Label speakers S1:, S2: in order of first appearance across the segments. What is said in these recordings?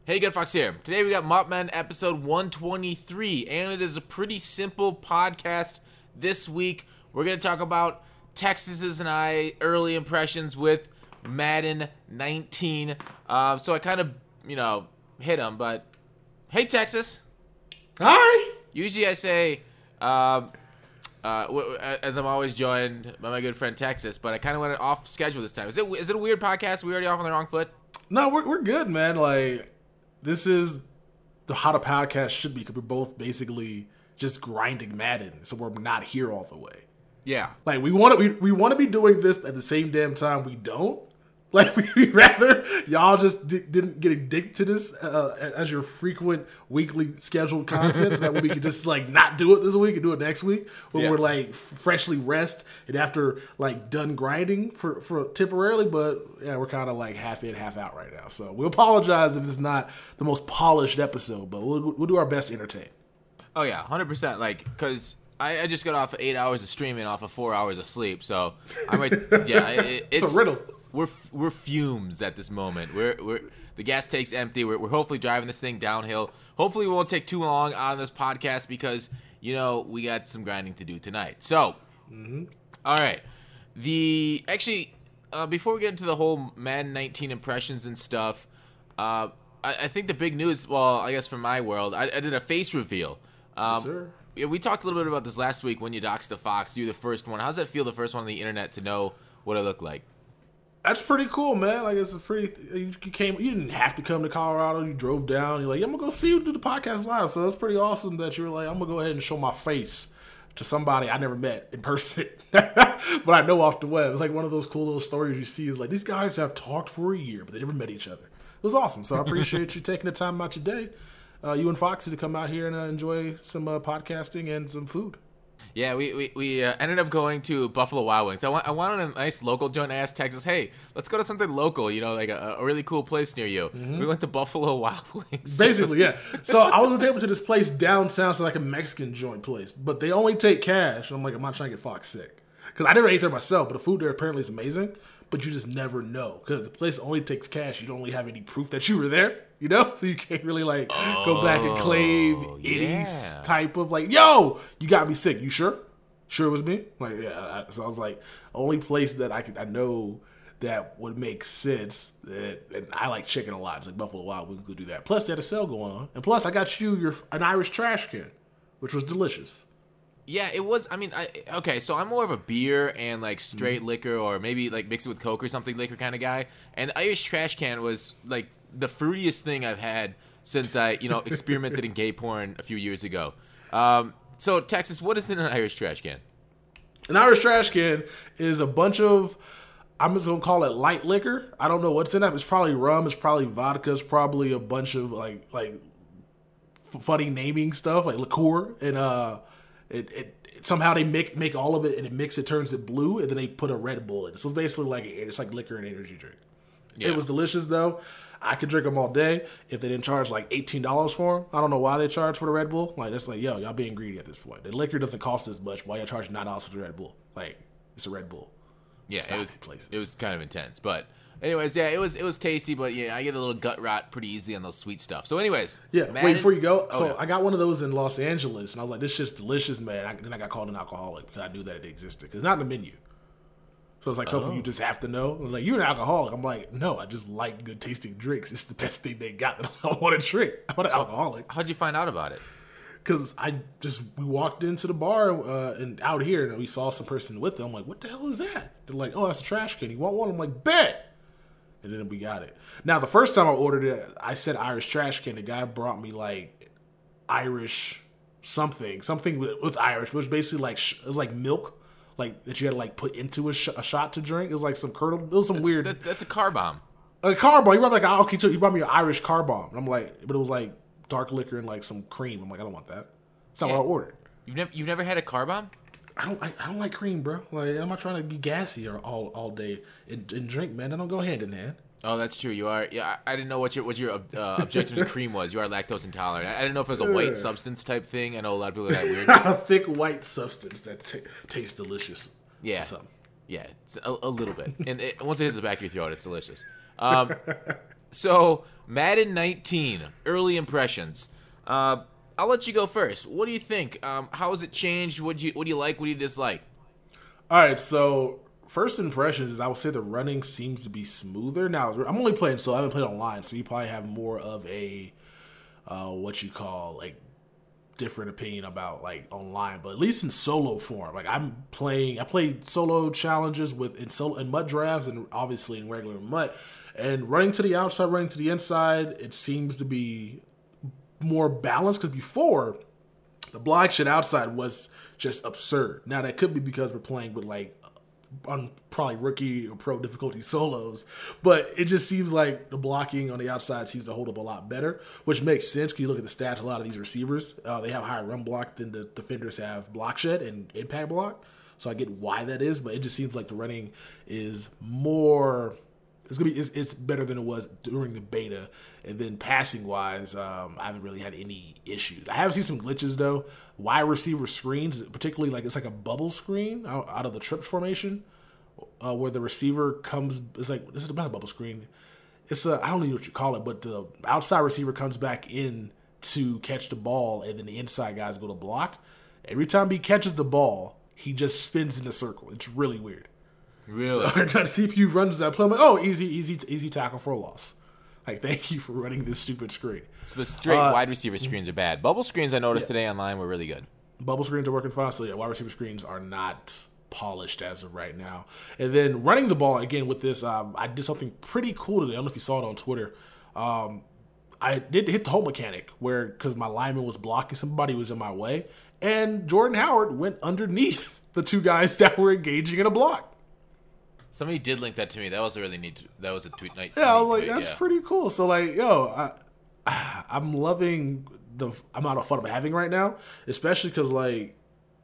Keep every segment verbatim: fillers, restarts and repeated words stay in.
S1: Hey, Good Fox here. Today we got Mopman episode one twenty-three, and it is a pretty simple podcast this week. We're going to talk about Texas's and I early impressions with Madden nineteen. Uh, so I kind of, you know, hit him, but hey, Texas.
S2: Hi.
S1: Usually I say, um, uh, w- as I'm always joined by my good friend Texas, but I kind of went off schedule this time. Is it is it a weird podcast? We already off on the wrong foot?
S2: No, we're we're good, man. Like, this is the how the podcast should be, because we're both basically just grinding Madden, so we're not here all the way.
S1: Yeah.
S2: Like, we want to we, we want to be doing this at the same damn time we don't. Like, we'd rather y'all just di- didn't get addicted to this uh, as your frequent weekly scheduled content, so that we could just like not do it this week and do it next week when
S1: Yeah.
S2: we're like freshly rest and after like done grinding for, for temporarily. But yeah, we're kind of like half in, half out right now. So we apologize if it's not the most polished episode, but we'll we'll do our best to entertain.
S1: Oh yeah, one hundred percent. Like, because I, I just got off of eight hours of streaming off of four hours of sleep, so I'm like, yeah, it, it's,
S2: It's a riddle.
S1: We're we're fumes at this moment. We're we're the gas tank's empty. We're we're hopefully driving this thing downhill. Hopefully, we won't take too long on this podcast because you know we got some grinding to do tonight. So,
S2: Mm-hmm.
S1: all right, the actually uh, before we get into the whole Madden nineteen impressions and stuff, uh, I, I think the big news. Well, I guess from my world, I, I did a face reveal. Um,
S2: Yes, sir.
S1: Yeah, we talked a little bit about this last week when you doxed the Fox. You're the first one. How does that feel, the first one on the internet, to know what I look like?
S2: That's pretty cool, man. Like, it's a pretty. You came. You didn't have to come to Colorado. You drove down. You're like, I'm gonna go see you do the podcast live. So it's pretty awesome that you were like, I'm gonna go ahead and show my face to somebody I never met in person, but I know off the web. It's like one of those cool little stories you see. Is like, these guys have talked for a year, but they never met each other. It was awesome. So I appreciate you taking the time out your day, uh, you and Foxy, to come out here and uh, enjoy some uh, podcasting and some food.
S1: Yeah, we we, we uh, ended up going to Buffalo Wild Wings. I, wa- I wanted a nice local joint. I asked Texas, hey, let's go to something local, you know, like a, a really cool place near you.
S2: Mm-hmm.
S1: We went to Buffalo Wild Wings.
S2: Basically, yeah. So I was gonna take them to this place downtown, it's like a Mexican joint place, but they only take cash. I'm like, I'm not trying to get Fox sick, because I never ate there myself, but the food there apparently is amazing. But you just never know, because the place only takes cash. You don't really have any proof that you were there, you know, so you can't really like go back and claim any
S1: yeah.
S2: type of like, yo, you got me sick. You sure? Sure it was me? Like, yeah. So I was like, only place that I could I know that would make sense. That, and I like chicken a lot. It's like Buffalo Wild Wings could do that. Plus, they had a sale going on, and plus, I got you your an Irish trash can, which was delicious.
S1: Yeah, it was. I mean, I, okay, so I'm more of a beer and like straight
S2: Mm-hmm.
S1: liquor, or maybe like mix it with Coke or something liquor kind of guy. And Irish trash can was like the fruitiest thing I've had since I, you know, experimented in gay porn a few years ago. Um, so Texas, what is in an Irish trash can?
S2: An Irish trash can is a bunch of, I'm just gonna call it light liquor. I don't know what's in that. It's probably rum. It's probably vodka. It's probably a bunch of like like f- funny naming stuff like liqueur, and uh, it, it it somehow they make make all of it and it mix it, turns it blue, and then they put a Red Bull in it. So it's basically like it's like liquor and energy drink.
S1: Yeah.
S2: It was delicious though. I could drink them all day if they didn't charge like eighteen dollars for them. I don't know why they charge for the Red Bull. Like, that's like, yo, y'all being greedy at this point. The liquor doesn't cost as much. Why y'all charge nine dollars for the Red Bull? Like, it's a Red Bull.
S1: Yeah,
S2: Stop
S1: it was
S2: it, places.
S1: it was kind of intense, but anyways, yeah, it was it was tasty, but yeah, I get a little gut rot pretty easily on those sweet stuff. So, anyways,
S2: Yeah,
S1: Madden-
S2: wait, before you go,
S1: Oh,
S2: so
S1: yeah.
S2: I got one of those in Los Angeles, and I was like, this shit's delicious, man. I, then I got called an alcoholic because I knew that it existed. Because it's not in the menu. So it's like something
S1: Oh.
S2: you just have to know. I'm like, you're an alcoholic. I'm like, no, I just like good tasting drinks. It's the best thing they got that I want to drink. I'm not an alcoholic.
S1: How'd you find out about it?
S2: Because I just, we walked into the bar uh, and out here, and we saw some person with them. I'm like, what the hell is that? They're like, oh, that's a trash can. You want one? I'm like, bet. And then we got it. Now, the first time I ordered it, I said Irish trash can. The guy brought me like Irish something, something with, with Irish, which was basically like sh- it was like milk, like that you had to like put into a, sh- a shot to drink. It was like some curdle. It was some weird
S1: That, that's a car bomb.
S2: a car bomb. He brought me like okay, so he brought me an Irish car bomb. And I'm like, but it was like dark liquor and like some cream. I'm like, I don't want that. That's not
S1: Yeah.
S2: what I ordered.
S1: You've never you've never had a car bomb?
S2: I don't. I, I don't like cream, bro. Like, I'm not trying to be gassy or all all day and, and drink, man. They don't go hand in hand.
S1: Oh, that's true. You are. Yeah, I I didn't know what your what your uh, objection to cream was. You are lactose intolerant. I, I didn't know if it was a white
S2: Yeah.
S1: substance type thing. I know a lot of people are that weird.
S2: A thick white substance that t- tastes delicious.
S1: Yeah.
S2: To some.
S1: Yeah, it's a, a little bit. And it, once it hits the back of your throat, it's delicious. Um, so Madden nineteen, early impressions. Uh, I'll let you go first. What do you think? Um, how has it changed? What do you what do you like? What do you dislike?
S2: All right, so first impressions is I would say the running seems to be smoother. Now, I'm only playing, so I haven't played online, so you probably have more of a, uh, what you call, like, different opinion about, like, online. But at least in solo form, like, I'm playing, I played solo challenges with in, solo, in mud drafts and obviously in regular mud. And running to the outside, running to the inside, it seems to be more balanced because before the block shit outside was just absurd. Now that could be because we're playing with like on probably rookie or pro difficulty solos, but it just seems like the blocking on the outside seems to hold up a lot better, which makes sense because you look at the stats. A lot of these receivers, uh, they have higher run block than the defenders have block shed and impact block. So I get why that is, but it just seems like the running is more. It's gonna be it's, it's better than it was during the beta, and then passing wise, um, I haven't really had any issues. I have seen some glitches though. Wide receiver screens, particularly like it's like a bubble screen out, out of the trip formation, uh, where the receiver comes. It's like this is about a bubble screen. It's a I don't know what you call it, but the outside receiver comes back in to catch the ball, and then the inside guys go to block. Every time he catches the ball, he just spins in a circle. It's really weird.
S1: Really?
S2: So the C P U runs that play. I'm like, oh, easy, easy, easy tackle for a loss. Like, thank you for running this stupid screen.
S1: So the straight
S2: uh,
S1: wide receiver screens are bad. Bubble screens I noticed
S2: yeah.
S1: today online were really good.
S2: Bubble screens are working fine. So yeah, wide receiver screens are not polished as of right now. And then running the ball again with this, um, I did something pretty cool today. I don't know if you saw it on Twitter. Um, I did hit the whole mechanic where because my lineman was blocking, somebody was in my way, and Jordan Howard went underneath the two guys that were engaging in a block.
S1: Somebody did link that to me. That was a really neat. That was a tweet night.
S2: Yeah, I was like,
S1: tweet,
S2: that's
S1: yeah.
S2: pretty cool. So like, yo, I, I'm loving the amount of fun I'm having right now, especially because like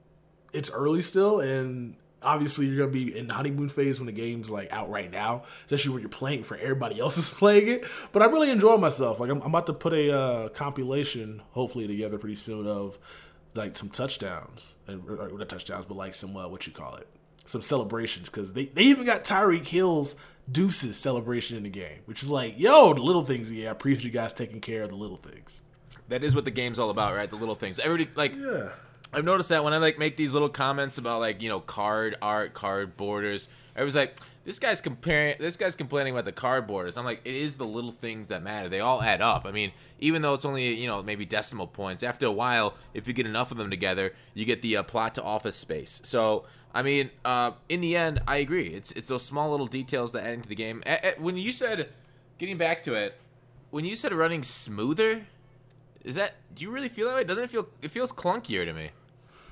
S2: it's early still, and obviously you're gonna be in the honeymoon phase when the game's like out right now, especially when you're playing for everybody else is playing it. But I really enjoy myself. Like I'm, I'm about to put a uh, compilation hopefully together pretty soon of like some touchdowns and or, not touchdowns, but like some uh, what you call it. Some celebrations because they, they even got Tyreek Hill's deuces celebration in the game, which is like, yo, the little things. Yeah, I appreciate you guys taking care of the little things.
S1: That is what the game's all about, right? The little things. Everybody like.
S2: Yeah.
S1: I've noticed that when I like make these little comments about like you know card art, card borders, everybody's like, this guy's comparing, this guy's complaining about the card borders. I'm like, it is the little things that matter. They all add up. I mean, even though it's only you know maybe decimal points, after a while, if you get enough of them together, you get the uh, plot to office space. So. I mean, uh, in the end, I agree. It's it's those small little details that add into the game. A- a- when you said, getting back to it, when you said running smoother, is that? Do you really feel that way? Doesn't it feel? It feels clunkier to me.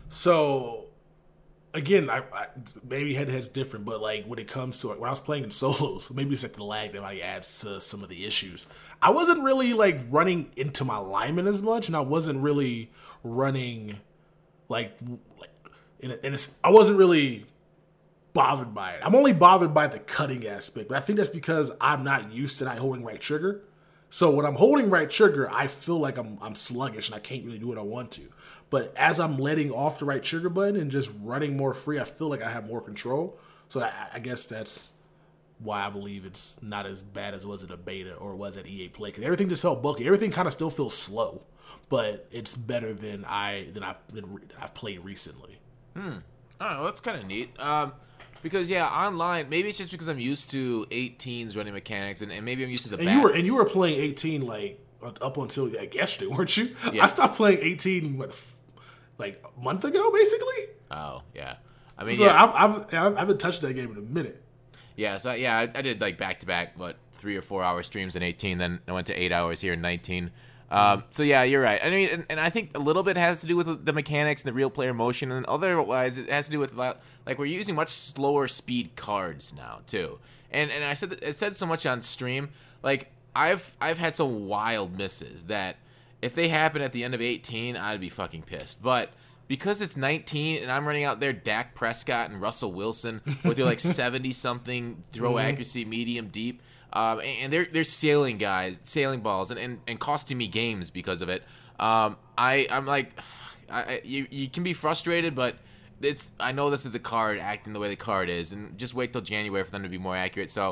S2: So, again, I, I maybe head to head's different, but like when it comes to it, when I was playing in solos, maybe it's like the lag that might adds to some of the issues. I wasn't really like running into my lineman as much, and I wasn't really running like like. And, it, and it's, I wasn't really bothered by it. I'm only bothered by the cutting aspect, but I think that's because I'm not used to not holding right trigger. So when I'm holding right trigger, I feel like I'm I'm sluggish and I can't really do what I want to. But as I'm letting off the right trigger button and just running more free, I feel like I have more control. So I, I guess that's why I believe it's not as bad as it was at a beta or it was at E A Play. Because everything just felt bulky. Everything kind of still feels slow, but it's better than I than I've, than I've played recently.
S1: Hmm. Oh, well, that's kind of neat. Um, because yeah, online, maybe it's just because I'm used to eighteens running mechanics, and, and maybe I'm used to the.
S2: And
S1: bats.
S2: you were and you were playing eighteen like up until like yesterday, weren't you?
S1: Yeah.
S2: I stopped playing eighteen what, like a month ago, basically.
S1: Oh yeah, I mean,
S2: so
S1: yeah,
S2: I've, I've I haven't touched that game in a minute.
S1: Yeah, so yeah, I, I did like back to back, what three or four hour streams in eighteen, then I went to eight hours here in nineteen. Um, so yeah, you're right. I mean, and, and I think a little bit has to do with the mechanics and the real player motion, and otherwise it has to do with like we're using much slower speed cards now too. And and I said it said so much on stream. Like I've I've had some wild misses that if they happen at the end of eighteen, I'd be fucking pissed. But because it's nineteen and I'm running out there Dak Prescott and Russell Wilson with their like seventy something throw mm-hmm. accuracy, medium deep. Um, and they're they're sailing guys, sailing balls, and, and, and costing me games because of it. Um, I I'm like, I, I, you you can be frustrated, but it's I know this is the card acting the way the card is, and just wait till January for them to be more accurate. So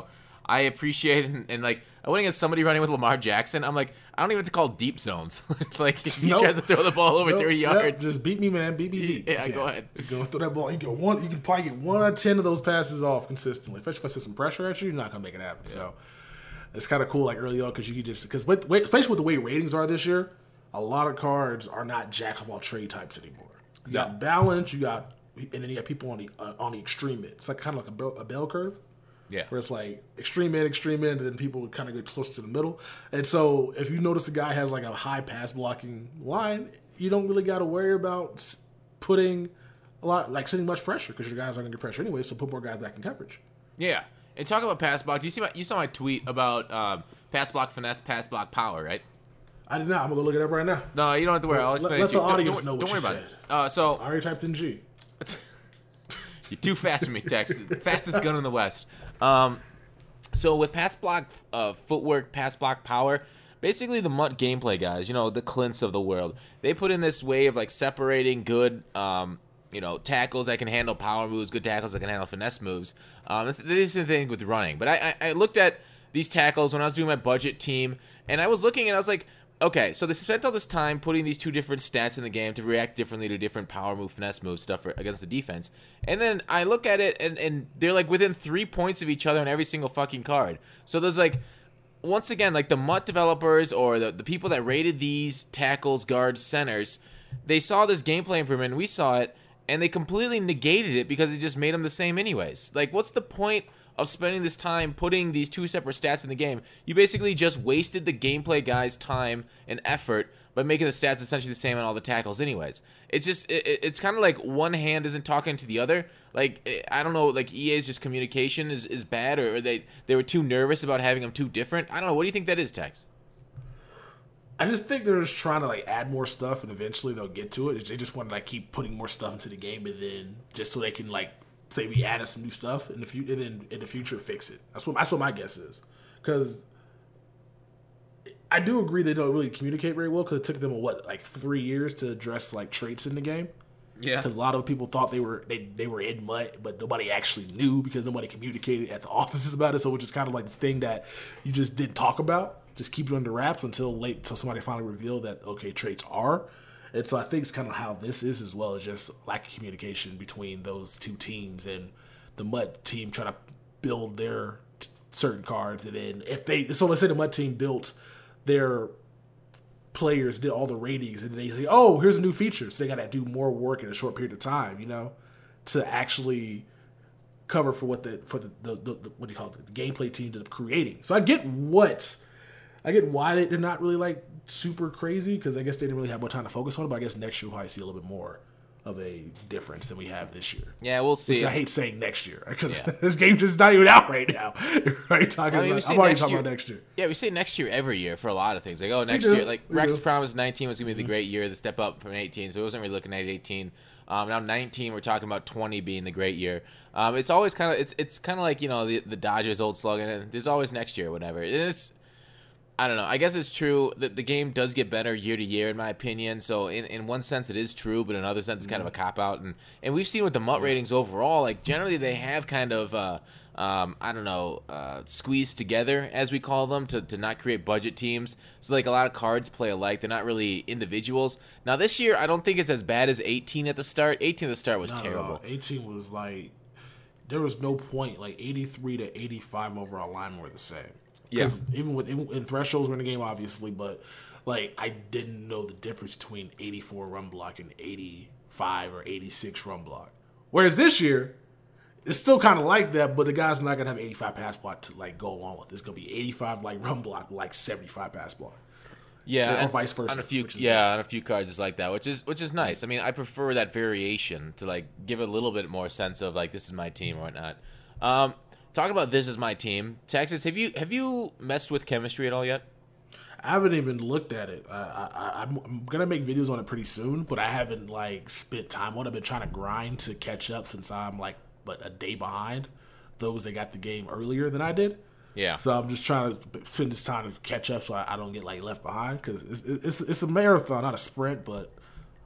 S1: I appreciate it. And, and like, I went against somebody running with Lamar Jackson. I'm like, I don't even have to call deep zones. Like, if he
S2: Nope.
S1: tries to throw the ball over
S2: Nope.
S1: thirty
S2: Yep.
S1: yards.
S2: Just beat me, man. Beat me deep.
S1: Yeah, go ahead.
S2: You go through that ball. You get one. You can probably get one out of ten of those passes off consistently. Especially if I set some pressure at you, you're not gonna make it happen. Yeah. So it's kind of cool, like early on, because you can just because especially with the way ratings are this year, a lot of cards are not jack of all trade types anymore. You got
S1: Yeah.
S2: balance. You got and then you got people on the uh, on the extreme mid. It's like kind of like a bell, a bell curve.
S1: Yeah.
S2: Where it's like extreme mid, extreme mid, and then people kind of get close to the middle. And so if you notice a guy has like a high pass blocking line, you don't really got to worry about putting a lot, like sending much pressure because your guys are going to get pressure anyway. So put more guys back in coverage.
S1: Yeah. And talk about pass block. You see my, you saw my tweet about um, pass block finesse, pass block power, right?
S2: I did not. I'm gonna go look it up right now.
S1: No, you don't have to worry. I'll
S2: Let,
S1: explain
S2: let
S1: it to
S2: the
S1: you.
S2: audience
S1: don't,
S2: know
S1: don't,
S2: what
S1: don't
S2: you
S1: worry
S2: said.
S1: about it. Uh, so
S2: I already typed in G.
S1: You're too fast for me, Tex. Fastest gun in the West. Um, so with pass block uh, footwork, pass block power, basically the Mutt gameplay guys, you know, the Clints of the world, they put in this way of like separating good, um, you know, tackles that can handle power moves, good tackles that can handle finesse moves. Um, this is the thing with running. But I, I, I looked at these tackles when I was doing my budget team, and I was looking and I was like, okay, so they spent all this time putting these two different stats in the game to react differently to different power move, finesse move stuff for, against the defense. And then I look at it, and, and they're like within three points of each other on every single fucking card. So there's like, once again, like the Mutt developers or the, the people that rated these tackles, guards, centers, they saw this gameplay improvement, and we saw it, and they completely negated it because it just made them the same anyways. Like, what's the point of spending this time putting these two separate stats in the game? You basically just wasted the gameplay guy's time and effort by making the stats essentially the same on all the tackles anyways. It's just, it, it's kind of like one hand isn't talking to the other. Like, I don't know, like E A's just communication is, is bad, or they, they were too nervous about having them too different. I don't know. What do you think that is, Tex?
S2: I just think they're just trying to like add more stuff, and eventually they'll get to it. They just want to like keep putting more stuff into the game, and then just so they can like say we added some new stuff in the future, and then in the future fix it. That's what that's what my guess is. Because I do agree they don't really communicate very well. Because it took them what like three years to address like traits in the game.
S1: Yeah.
S2: Because a lot of people thought they were they, they were in Mutt, but nobody actually knew because nobody communicated at the offices about it. So which is kind of like this thing that you just didn't talk about. Just keep it under wraps until late, until somebody finally revealed that, okay, traits are. And so I think it's kind of how this is as well, as just lack of communication between those two teams and the Mutt team trying to build their t- certain cards. And then if they, so let's say the Mutt team built their players, did all the ratings, and they say, oh, here's a new feature. So they got to do more work in a short period of time, you know, to actually cover for what the, for the, the, the, the what do you call it, the gameplay team ended up creating. So I get what, I get why they, they're not really like super crazy, because I guess they didn't really have more time to focus on it. But I guess next year we'll probably see a little bit more of a difference than we have this year.
S1: Yeah, we'll see.
S2: Which I
S1: It's-
S2: hate saying next year because
S1: Yeah.
S2: this game's just not even out right now. Right? Talking
S1: I mean, we
S2: about,
S1: say
S2: I'm already
S1: next
S2: talking
S1: year-
S2: about next year.
S1: Yeah, we say next year every year for a lot of things. Like, oh, next
S2: do.
S1: year, like
S2: We
S1: Rex
S2: do.
S1: promised nineteen was going to be the great year, the step up from eighteen, so it wasn't really looking at eighteen. Um, now nineteen, we're talking about twenty being the great year. Um, it's always kind of it's it's kind of like, you know, the the Dodgers' old slogan. There's always next year, whatever. And it's, I don't know. I guess it's true that the game does get better year to year, in my opinion. So in, in one sense, it is true, but in another sense, it's kind of a cop out. And and we've seen with the Mutt ratings overall, like generally they have kind of uh, um, I don't know, uh, squeezed together, as we call them, to to not create budget teams. So like a lot of cards play alike. They're not really individuals. Now this year, I don't think it's as bad as eighteen at the start. eighteen at the start was
S2: Not at
S1: terrible.
S2: all. eighteen was like, there was no point. Like eighty-three to eighty-five overall linemen were the same.
S1: Yeah.
S2: Even with even, in thresholds were in the game, obviously, but like I didn't know the difference between eighty-four run block and eighty-five or eighty-six run block. Whereas this year, it's still kind of like that, but the guy's not gonna have eighty-five pass block to like go along with. It's gonna be eighty-five like run block, like seventy-five pass block.
S1: Yeah,
S2: or
S1: and
S2: vice versa,
S1: On a few,
S2: which is
S1: yeah, on a few cards it's like that, which is which is nice. I mean, I prefer that variation to like give it a little bit more sense of like this is my team or whatnot. Um, talking about this is my team, Texas. Have you have you messed with chemistry at all yet?
S2: I haven't even looked at it. I, I, I'm, I'm gonna make videos on it pretty soon, but I haven't like spent time on it. I've been trying to grind to catch up since I'm like but a day behind those that got the game earlier than I did.
S1: Yeah.
S2: So I'm just trying to spend this time to catch up so I, I don't get like left behind, because it's, it's it's a marathon, not a sprint. But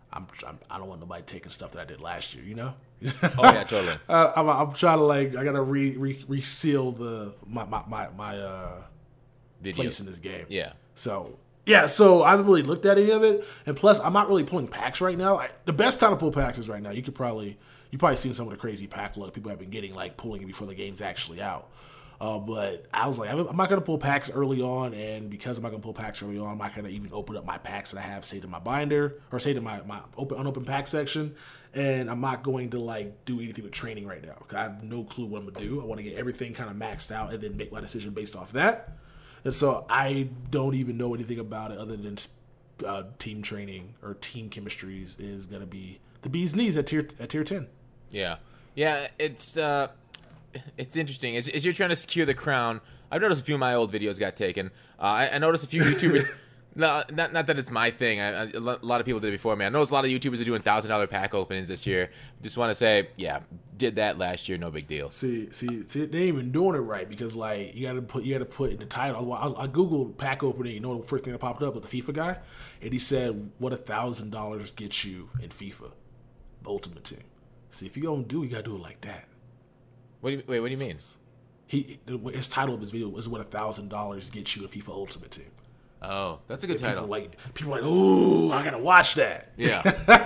S2: I'm, I'm I don't want nobody taking stuff that I did last year. You know.
S1: Oh yeah, totally.
S2: uh, I'm, I'm trying to like I gotta re, re reseal the my my my, my uh, place in this game.
S1: Yeah.
S2: So yeah, so I haven't really looked at any of it, and plus I'm not really pulling packs right now. I, the best time to pull packs is right now. You could probably you probably seen some of the crazy pack luck people have been getting, like pulling it before the game's actually out. Uh, but I was like, I'm not going to pull packs early on, and because I'm not going to pull packs early on, I'm not going to even open up my packs that I have, say, to my binder, or say to my, my open unopened pack section, and I'm not going to, like, do anything with training right now, because I have no clue what I'm going to do. I want to get everything kind of maxed out and then make my decision based off that. And so I don't even know anything about it other than uh, team training or team chemistries is going to be the bee's knees at tier, at tier ten.
S1: Yeah. Yeah, it's... Uh... It's interesting. As, as you're trying to secure the crown, I've noticed a few of my old videos got taken. Uh, I, I noticed a few YouTubers. no, not not that it's my thing. I, I, a lot of people did it before me. I noticed a lot of YouTubers are doing thousand dollar pack openings this year. Just want to say, yeah, did that last year, no big deal.
S2: See, see, see, they ain't even doing it right because like you got to put you got to put in the title. I, was, I googled pack opening. You know, the first thing that popped up was the FIFA guy, and he said, "What a thousand dollars gets you in FIFA Ultimate Team." See, if you gonna do, it, you gotta do it like that.
S1: What do you, wait, what do you mean?
S2: He his title of his video was "What a thousand dollars gets you a FIFA Ultimate Team."
S1: Oh, that's a good
S2: and
S1: title.
S2: People like people are like, "Ooh, I gotta watch that."
S1: Yeah,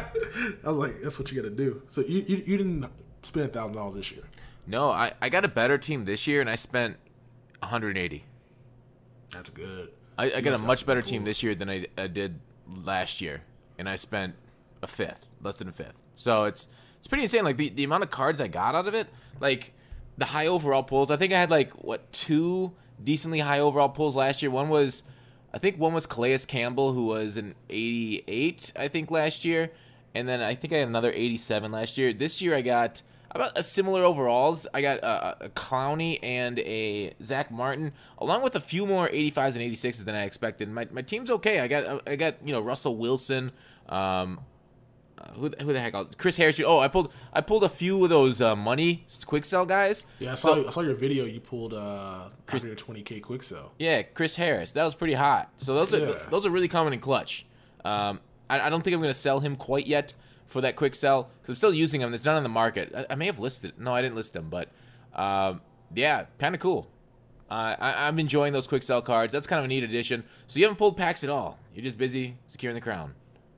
S2: I was like, "That's what you gotta do." So you you, you didn't spend a thousand dollars this year?
S1: No, I, I got a better team this year, and I spent one hundred eighty.
S2: That's good.
S1: I, I got a much better team this year than I, I did last year, and I spent a fifth, less than a fifth. So it's it's pretty insane. Like the, the amount of cards I got out of it, like. The high overall pulls, I think I had like, what, two decently high overall pulls last year. One was, I think one was Calais Campbell, who was an eighty-eight, I think, last year. And then I think I had another eighty-seven last year. This year I got about a similar overalls. I got a, a Clowney and a Zach Martin, along with a few more eighty-fives and eighty-sixes than I expected. My my team's okay. I got, I got you know, Russell Wilson, um... Uh, who, the, who the heck else? Chris Harris. Oh, I pulled I pulled a few of those uh, money quick sell guys.
S2: Yeah, I saw
S1: so,
S2: I saw your video. You pulled uh, Chris, your twenty K quick sell.
S1: Yeah, Chris Harris. That was pretty hot. So those yeah. are those are really coming in clutch. Um, I, I don't think I'm going to sell him quite yet for that quick sell because I'm still using him. It's not on the market. I, I may have listed. No, I didn't list him, but um, yeah, kind of cool. Uh, I, I'm enjoying those quick sell cards. That's kind of a neat addition. So you haven't pulled packs at all. You're just busy securing the crown.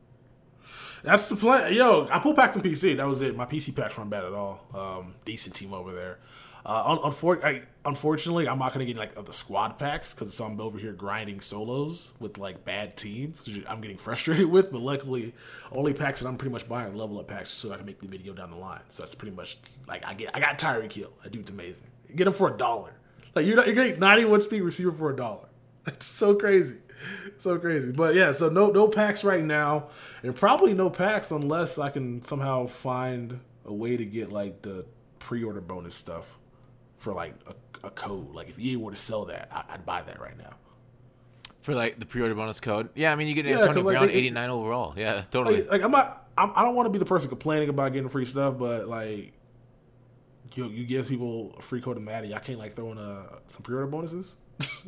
S2: That's the plan. Yo, I pulled packs on P C. That was it. My P C packs weren't bad at all. Um, decent team over there. Uh, un- unfor- I, unfortunately, I'm not going to get like the squad packs because I'm over here grinding solos with like bad teams. I'm getting frustrated with, but luckily, only packs that I'm pretty much buying are level up packs so I can make the video down the line. So that's pretty much like I get. I got Tyreek Hill. That dude's amazing. You get him for a dollar. Like you're not, you're getting ninety-one speed receiver for a dollar. That's so crazy. So crazy. But yeah, so no no packs right now. And probably no packs unless I can somehow find a way to get like the pre-order bonus stuff for like a, a code. Like if E A were to sell that, I, I'd buy that right now.
S1: For like the pre-order bonus code? Yeah, I mean you get
S2: yeah,
S1: Antonio
S2: like,
S1: Brown
S2: they,
S1: eighty-nine overall. Yeah, totally.
S2: Like, like I'm not I'm, I don't want to be the person complaining about getting free stuff, but like you you give people a free code of Maddie, I can't like throw in uh, some pre-order bonuses.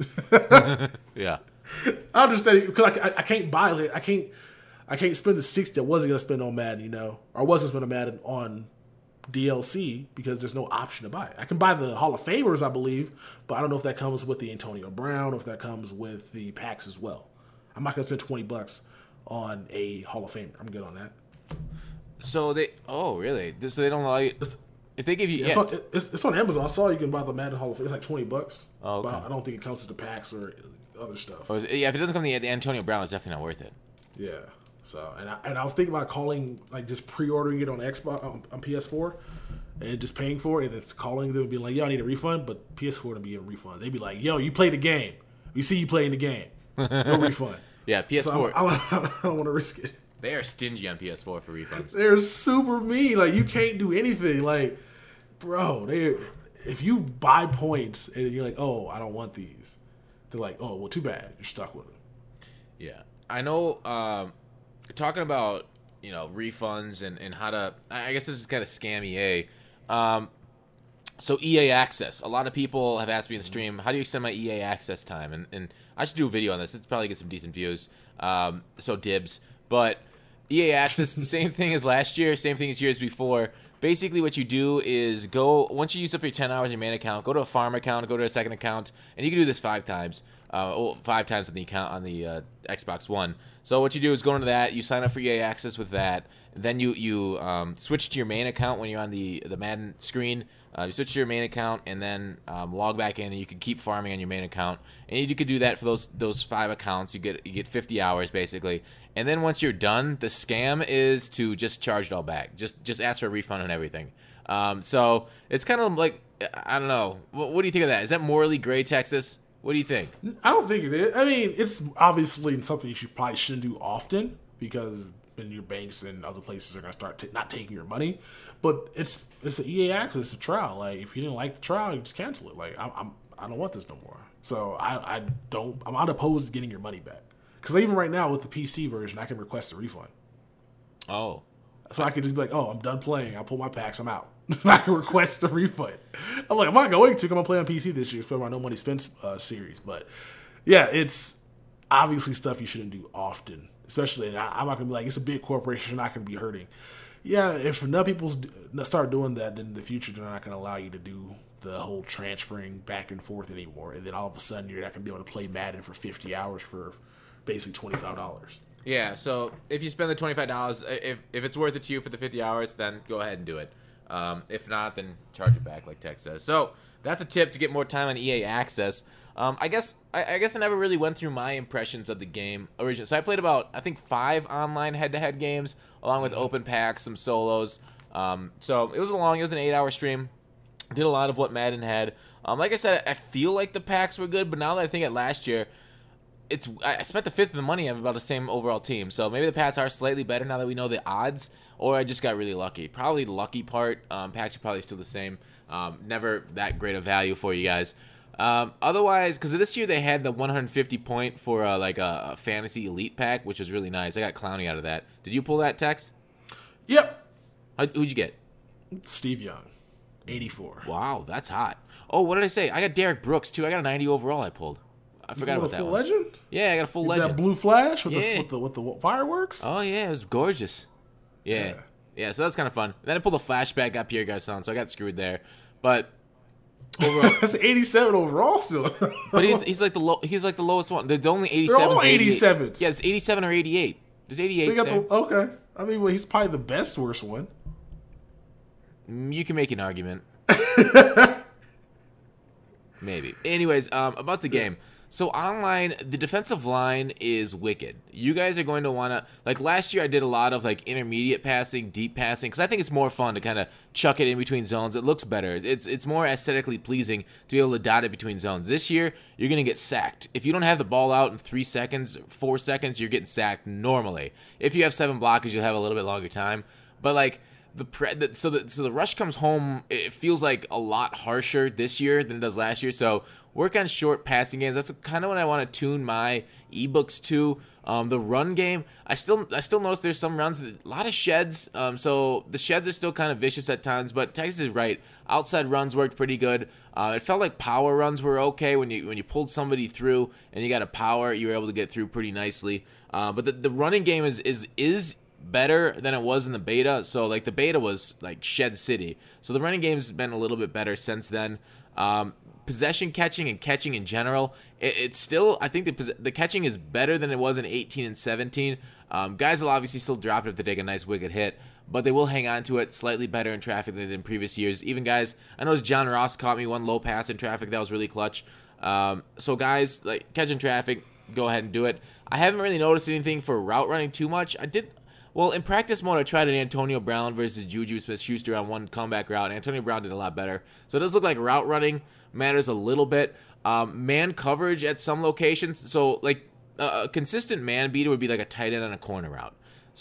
S1: Yeah.
S2: I understand because I, I can't buy it. I can't I can't spend the sixty I wasn't gonna spend on Madden, you know, or I wasn't spending Madden on D L C because there's no option to buy it. I can buy the Hall of Famers, I believe, but I don't know if that comes with the Antonio Brown or if that comes with the packs as well. I'm not gonna spend twenty bucks on a Hall of Famer. I'm good on that.
S1: So they oh really? So they don't allow you.
S2: It's,
S1: if they give you,
S2: yeah,
S1: yeah.
S2: it's, on, it's, it's on Amazon. I saw you can buy the Madden Hall of Fame. It's like twenty bucks.
S1: Oh, okay.
S2: But I don't think it comes with the packs or other stuff.
S1: Or, yeah, if it doesn't come to the, the Antonio Brown, it's definitely not worth it.
S2: Yeah. So and I, and I was thinking about calling like just pre-ordering it on Xbox on, on P S four and just paying for it. And it's calling them and be like, "Yo, I need a refund," but P S four to be giving refunds. They'd be like, "Yo, you played the game. We see you playing the game. No refund."
S1: Yeah, P S four.
S2: So I, I, I don't want to risk it.
S1: They are stingy on P S four for refunds.
S2: They're super mean. Like you can't do anything. Like, bro, they if you buy points and you're like, "Oh, I don't want these," they're like, "Oh, well, too bad. You're stuck with them."
S1: Yeah, I know. Um, talking about you know refunds and, and how to, I guess this is kind of scam E A. Um, so E A Access. A lot of people have asked me in the stream, how do you extend my E A Access time? And and I should do a video on this. It's probably get some decent views. Um, so dibs, but E A Access, same thing as last year, same thing as years before. Basically, what you do is go, once you use up your ten hours in your main account, go to a farm account, go to a second account, and you can do this five times. Uh, oh, five times on the account on the uh, Xbox One. So what you do is go into that, you sign up for E A Access with that, then you you um, switch to your main account when you're on the the Madden screen. Uh, you switch to your main account and then um, log back in, and you can keep farming on your main account. And you could do that for those those five accounts. You get you get fifty hours basically. And then once you're done, the scam is to just charge it all back. Just just ask for a refund and everything. Um, so it's kind of like, I don't know. What, what do you think of that? Is that morally gray, Texas? What do you think?
S2: I don't think it is. I mean, it's obviously something you should probably shouldn't do often because then your banks and other places are going to start t- not taking your money. But it's it's an E A Access, it's a trial. Like, if you didn't like the trial, you just cancel it. Like, I'm, I'm I don't want this no more. So I I don't I'm not opposed to getting your money back. Because even right now with the P C version, I can request a refund.
S1: Oh.
S2: So I could just be like, oh, I'm done playing. I'll pull my packs. I'm out. I can request a refund. I'm like, I'm not going to. I'm going to play on P C this year. It's part of my No Money Spent uh, series. But yeah, it's obviously stuff you shouldn't do often. Especially, and I, I'm not going to be like, it's a big corporation. You're not going to be hurting. Yeah, if enough people start doing that, then in the future, they're not going to allow you to do the whole transferring back and forth anymore. And then all of a sudden, you're not going to be able to play Madden for fifty hours for basically twenty-five dollars.
S1: Yeah, so if you spend the twenty-five dollars, if if it's worth it to you for the fifty hours, then go ahead and do it. Um, if not, then charge it back, like Tech says. So that's a tip to get more time on E A Access. Um, I guess I, I guess I never really went through my impressions of the game originally. So I played about, I think, five online head-to-head games, along with open packs, some solos. Um, so it was a long, it was an eight-hour stream. Did a lot of what Madden had. Um, like I said, I feel like the packs were good, but now that I think at last year, it's I spent the fifth of the money on about the same overall team. So maybe the packs are slightly better now that we know the odds, or I just got really lucky. Probably the lucky part. Um, packs are probably still the same. Um, never that great of value for you guys. Um, otherwise, because this year they had the one hundred fifty point for uh, like a, a fantasy elite pack, which was really nice. I got Clowney out of that. Did you pull that, Tex?
S2: Yep.
S1: How, who'd you get?
S2: Steve Young, eighty-four.
S1: Wow, that's hot. Oh, what did I say? I got Derek Brooks too. I got a ninety overall. I pulled. I forgot about that
S2: full
S1: one.
S2: Legend?
S1: Yeah, I got a full
S2: With
S1: legend.
S2: that blue flash with,
S1: Yeah.
S2: the, with the with the fireworks?
S1: Oh yeah, it was gorgeous. Yeah, yeah.
S2: Yeah.
S1: So that's kind of fun. Then I pulled a flashback, got Pierre Garcon, so I got screwed there. But overall,
S2: That's eighty-seven overall still.
S1: but he's he's like the low, he's like the lowest one. They're the only
S2: They're
S1: eighty-sevens.
S2: all
S1: or eighty-eight.
S2: eighty-sevens.
S1: Yeah, it's eighty-seven or eighty-eight. There's
S2: So
S1: eighty-eight
S2: you got
S1: there.
S2: the, okay. I mean, well, he's probably the best worst one.
S1: Mm, You can make an argument. Maybe. Anyways, um, about the game. So online, the defensive line is wicked. You guys are going to want to, like last year I did a lot of like intermediate passing, deep passing, because I think it's more fun to kind of chuck it in between zones. It looks better. It's it's more aesthetically pleasing to be able to dot it between zones. This year, you're going to get sacked. If you don't have the ball out in three seconds, four seconds, you're getting sacked normally. If you have seven blockers, you'll have a little bit longer time. But like, The, pre- the so the so the rush comes home. It feels like a lot harsher this year than it does last year. So work on short passing games. That's kind of what I want to tune my ebooks to. Um, the run game, I still I still notice there's some runs, a lot of sheds. Um, so the sheds are still kind of vicious at times. But Texas is right. Outside runs worked pretty good. Uh, it felt like power runs were okay when you when you pulled somebody through and you got a power, you were able to get through pretty nicely. Uh, but the, the running game is is is. better than it was in the beta. So like the beta was like Shed City. So the running game's been a little bit better since then. Um, possession catching and catching in general, it, it's still, I think the the catching is better than it was in eighteen and seventeen. Um, guys will obviously still drop it if they take a nice wicked hit, but they will hang on to it slightly better in traffic than they did in previous years. Even guys, I know John Ross caught me one low pass in traffic that was really clutch. Um, so guys, like catching traffic, go ahead and do it. I haven't really noticed anything for route running too much. I did. Well, in practice mode, I tried an Antonio Brown versus Juju Smith-Schuster on one comeback route. Antonio Brown did a lot better. So it does look like route running matters a little bit. Um, man coverage at some locations. So, like, a consistent man beater would be like a tight end on a corner route.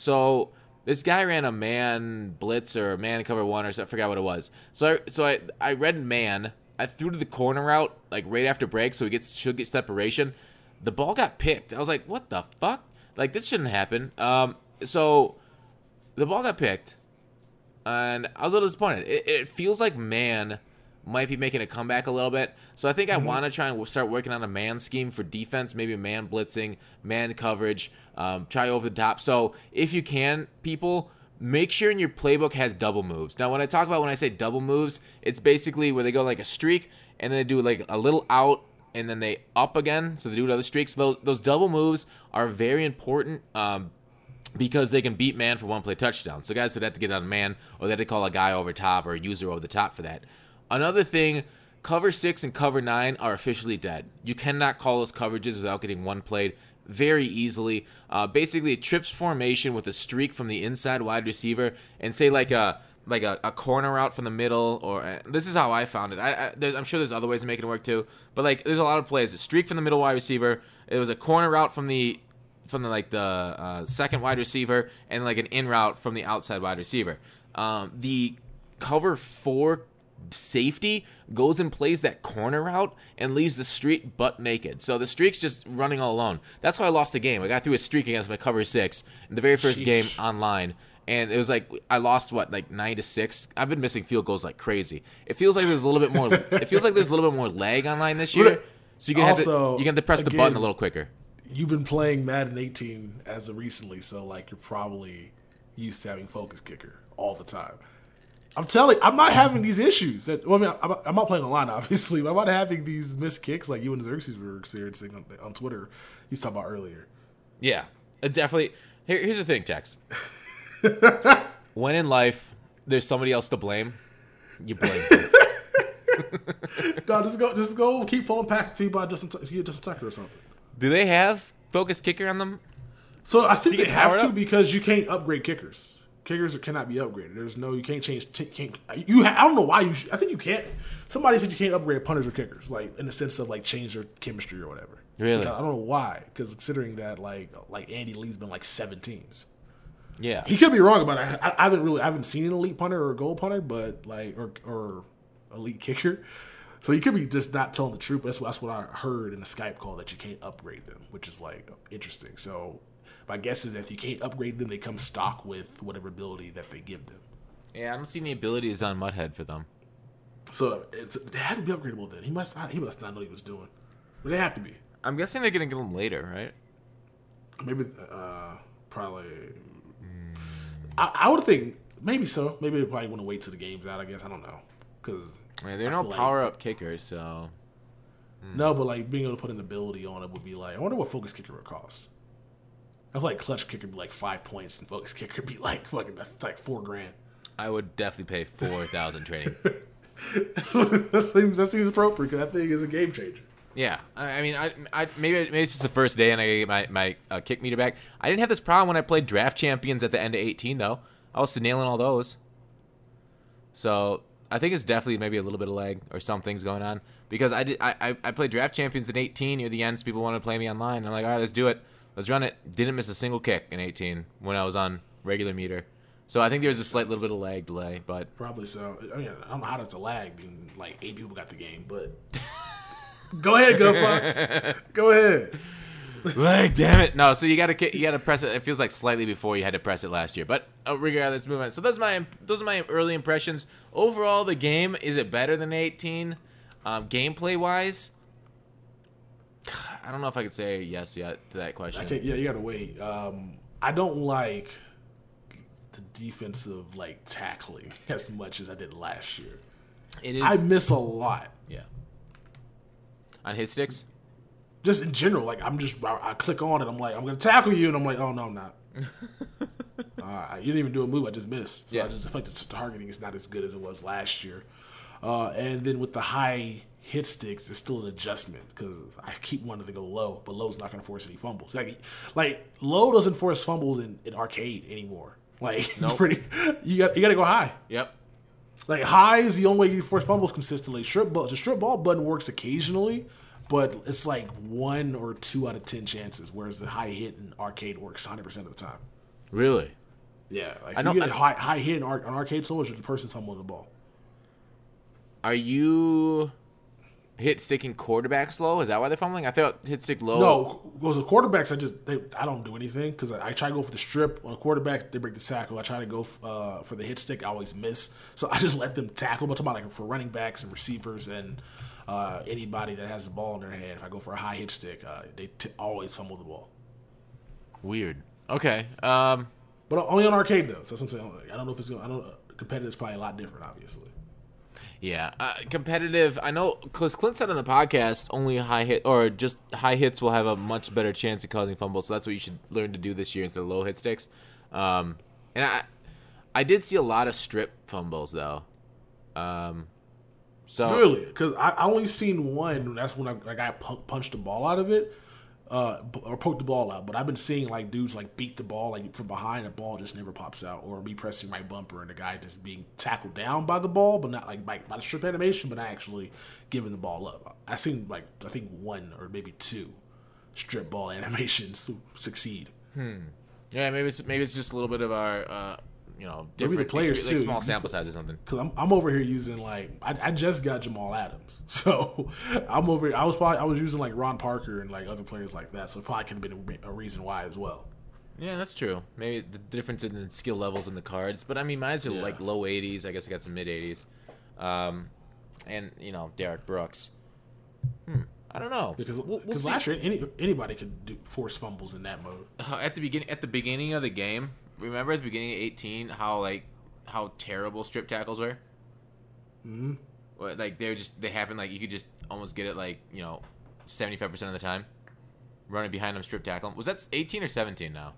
S1: So this guy ran a man blitz or man cover one or so, I forgot what it was. So I, so I, I read man. I threw to the corner route, like, right after break, so he gets should get separation. The ball got picked. I was like, what the fuck? Like, this shouldn't happen. Um... So, the ball got picked, and I was a little disappointed. It, it feels like man might be making a comeback a little bit. So I think I mm-hmm. want to try and start working on a man scheme for defense, maybe man blitzing, man coverage, um, try over the top. So if you can, people, make sure in your playbook has double moves. Now, when I talk about when I say double moves, it's basically where they go like a streak, and then they do like a little out, and then they up again, so they do another streak. So those, those double moves are very important um, because they can beat man for one-play touchdown. So guys would have to get on a man, or they have to call a guy over top or a user over the top for that. Another thing, cover six and cover nine are officially dead. You cannot call those coverages without getting one played very easily. Uh, basically, a trips formation with a streak from the inside wide receiver, and say like a like a, a corner route from the middle, or uh, this is how I found it. I, I I'm sure there's other ways of making it work too, but like there's a lot of plays. A streak from the middle wide receiver. It was a corner route from the from the like the uh, second wide receiver, and like an in route from the outside wide receiver. Um, the cover four safety goes and plays that corner route and leaves the streak butt naked. So the streak's just running all alone. That's how I lost the game. I got through a streak against my cover six in the very first Sheesh. game online. And it was like I lost what like nine to six. I've been missing field goals like crazy. It feels like there's a little bit more. It feels like there's a little bit more lag online this year. So you can have to you can have to press again, the button a little quicker.
S2: You've been playing Madden eighteen as of recently, so like you're probably used to having focus kicker all the time. I'm telling you, I'm not having these issues. That, well, I mean, I'm, I'm not playing online, obviously, but I'm not having these missed kicks like you and Xerxes were experiencing on, on Twitter. You was talking about earlier.
S1: Yeah, it definitely. Here, here's the thing, Tex. When in life there's somebody else to blame, you blame them.
S2: No, just go, just go, keep pulling passes to you by Justin, Justin Tucker or something.
S1: Do they have focus kicker on them?
S2: So I think they have to up? because you can't upgrade kickers. Kickers cannot be upgraded. There's no, you can't change. T- can't you? Ha- I don't know why you. Should, I think you can't. Somebody said you can't upgrade punters or kickers, like in the sense of like change their chemistry or whatever.
S1: Really?
S2: Because I don't know why. Because considering that like like Andy Lee's been like seven teams.
S1: Yeah,
S2: he could be wrong about it. I, I haven't really, I haven't seen an elite punter or a goal punter, but like or or elite kicker. So he could be just not telling the truth. But that's, that's what I heard in the Skype call, that you can't upgrade them, which is like interesting. So my guess is that if you can't upgrade them, they come stock with whatever ability that they give them.
S1: Yeah, I don't see any abilities on Mudhead for them.
S2: So it's, they had to be upgradable then. He must not. He must not know what he was doing. But they have to be.
S1: I'm guessing they're gonna get them later, right?
S2: Maybe, uh, probably. Mm. I, I would think maybe so. Maybe they probably want to wait till the game's out. I guess I don't know because
S1: yeah, they're no power like, up kickers, so.
S2: Mm. No, but like being able to put an ability on it would be like, I wonder what focus kicker would cost. I feel like clutch kicker would be like five points, and focus kicker would be like fucking like four grand.
S1: I would definitely pay four thousand training.
S2: That's what, that seems that seems appropriate because that thing is a game changer.
S1: Yeah, I, I mean, I, I maybe maybe it's just the first day and I get my my uh, kick meter back. I didn't have this problem when I played draft champions at the end of eighteen though. I was nailing all those. So I think it's definitely maybe a little bit of lag or something's going on because I did I I played draft champions in eighteen near the end. So people wanted to play me online. I'm like, all right, let's do it. Let's run it. Didn't miss a single kick in eighteen when I was on regular meter. So I think there's a slight little bit of lag delay, but
S2: probably so. I mean, I don't know how that's a lag being like eight people got the game, but go ahead, go Fox. Go ahead.
S1: Lag, damn it. No, so you got to you got to press it. It feels like slightly before you had to press it last year, but uh, regardless, move on. So those are my those are my early impressions. Overall, the game, is it better than eighteen? Um, gameplay wise, I don't know if I could say yes yet to that question.
S2: I can't, yeah, you got to wait. Um, I don't like the defensive like tackling as much as I did last year.
S1: It is.
S2: I miss a lot.
S1: Yeah. On his sticks?
S2: Just in general, like I'm just I, I click on it, I'm like, I'm gonna tackle you, and I'm like, oh no, I'm not. uh, you didn't even do a move, I just missed. So yeah. I just feel like the targeting is not as good as it was last year. Uh, and then with the high hit sticks, it's still an adjustment because I keep wanting to go low, but low's not gonna force any fumbles. Like, like low doesn't force fumbles in, in arcade anymore. Like, nope. pretty, you got you got to go high.
S1: Yep.
S2: Like high is the only way you force fumbles consistently. Strip ball, the strip ball button works occasionally, but it's like one or two out of ten chances. Whereas the high hit in arcade works one hundred percent of the time.
S1: Really?
S2: Yeah. Like
S1: I
S2: if
S1: know,
S2: you get
S1: I,
S2: a high, high hit in ar- an arcade soldier, the person's fumbling the ball.
S1: Are you hit sticking quarterback slow? Is that why they're fumbling? I thought hit stick low.
S2: No, because the quarterbacks, I just they, I don't do anything because I, I try to go for the strip on the quarterbacks. They break the tackle. I try to go uh, for the hit stick. I always miss, so I just let them tackle. But I'm talking about like for running backs and receivers and uh, anybody that has the ball in their hand. If I go for a high hit stick, uh, they t- always fumble the ball.
S1: Weird. Okay. Um,
S2: but only on arcade though. So that's what I'm saying. I don't know if it's gonna. I don't. Competitive is probably a lot different, obviously.
S1: Yeah, uh, competitive. I know, because Clint said on the podcast, only high hit or just high hits will have a much better chance of causing fumbles. So that's what you should learn to do this year instead of low hit sticks. Um, and I, I did see a lot of strip fumbles though. Um, so
S2: really, because I, I only seen one. That's when I, I got punched the ball out of it. Uh, or poke the ball out, but I've been seeing like dudes like beat the ball like from behind, the ball just never pops out, or me pressing my bumper and the guy just being tackled down by the ball, but not like by, by the strip animation, but not actually giving the ball up. I seen like I think one or maybe two strip ball animations succeed.
S1: Hmm. Yeah, maybe it's maybe it's just a little bit of our uh, you know different
S2: maybe the players
S1: like
S2: too,
S1: small sample size or something.
S2: Because I'm I'm over here using like I, I just got Jamal Adams, so I'm over here. I was probably I was using like Ron Parker and like other players like that, so it probably could have been a, a reason why as well.
S1: Yeah, that's true. Maybe the difference in the skill levels in the cards, but I mean, mine are yeah. like low eighties. I guess I got some mid eighties, um, and you know Derek Brooks. Hmm. I don't know
S2: because
S1: we'll, we'll
S2: last year any, anybody could do force fumbles in that mode.
S1: Uh, at the beginning, at the beginning of the game, remember at the beginning of eighteen how like how terrible strip tackles were.
S2: Hmm.
S1: Like they were just they happened like you could just almost get it like you know seventy five percent of the time, running behind them strip tackle. Was that eighteen or seventeen now?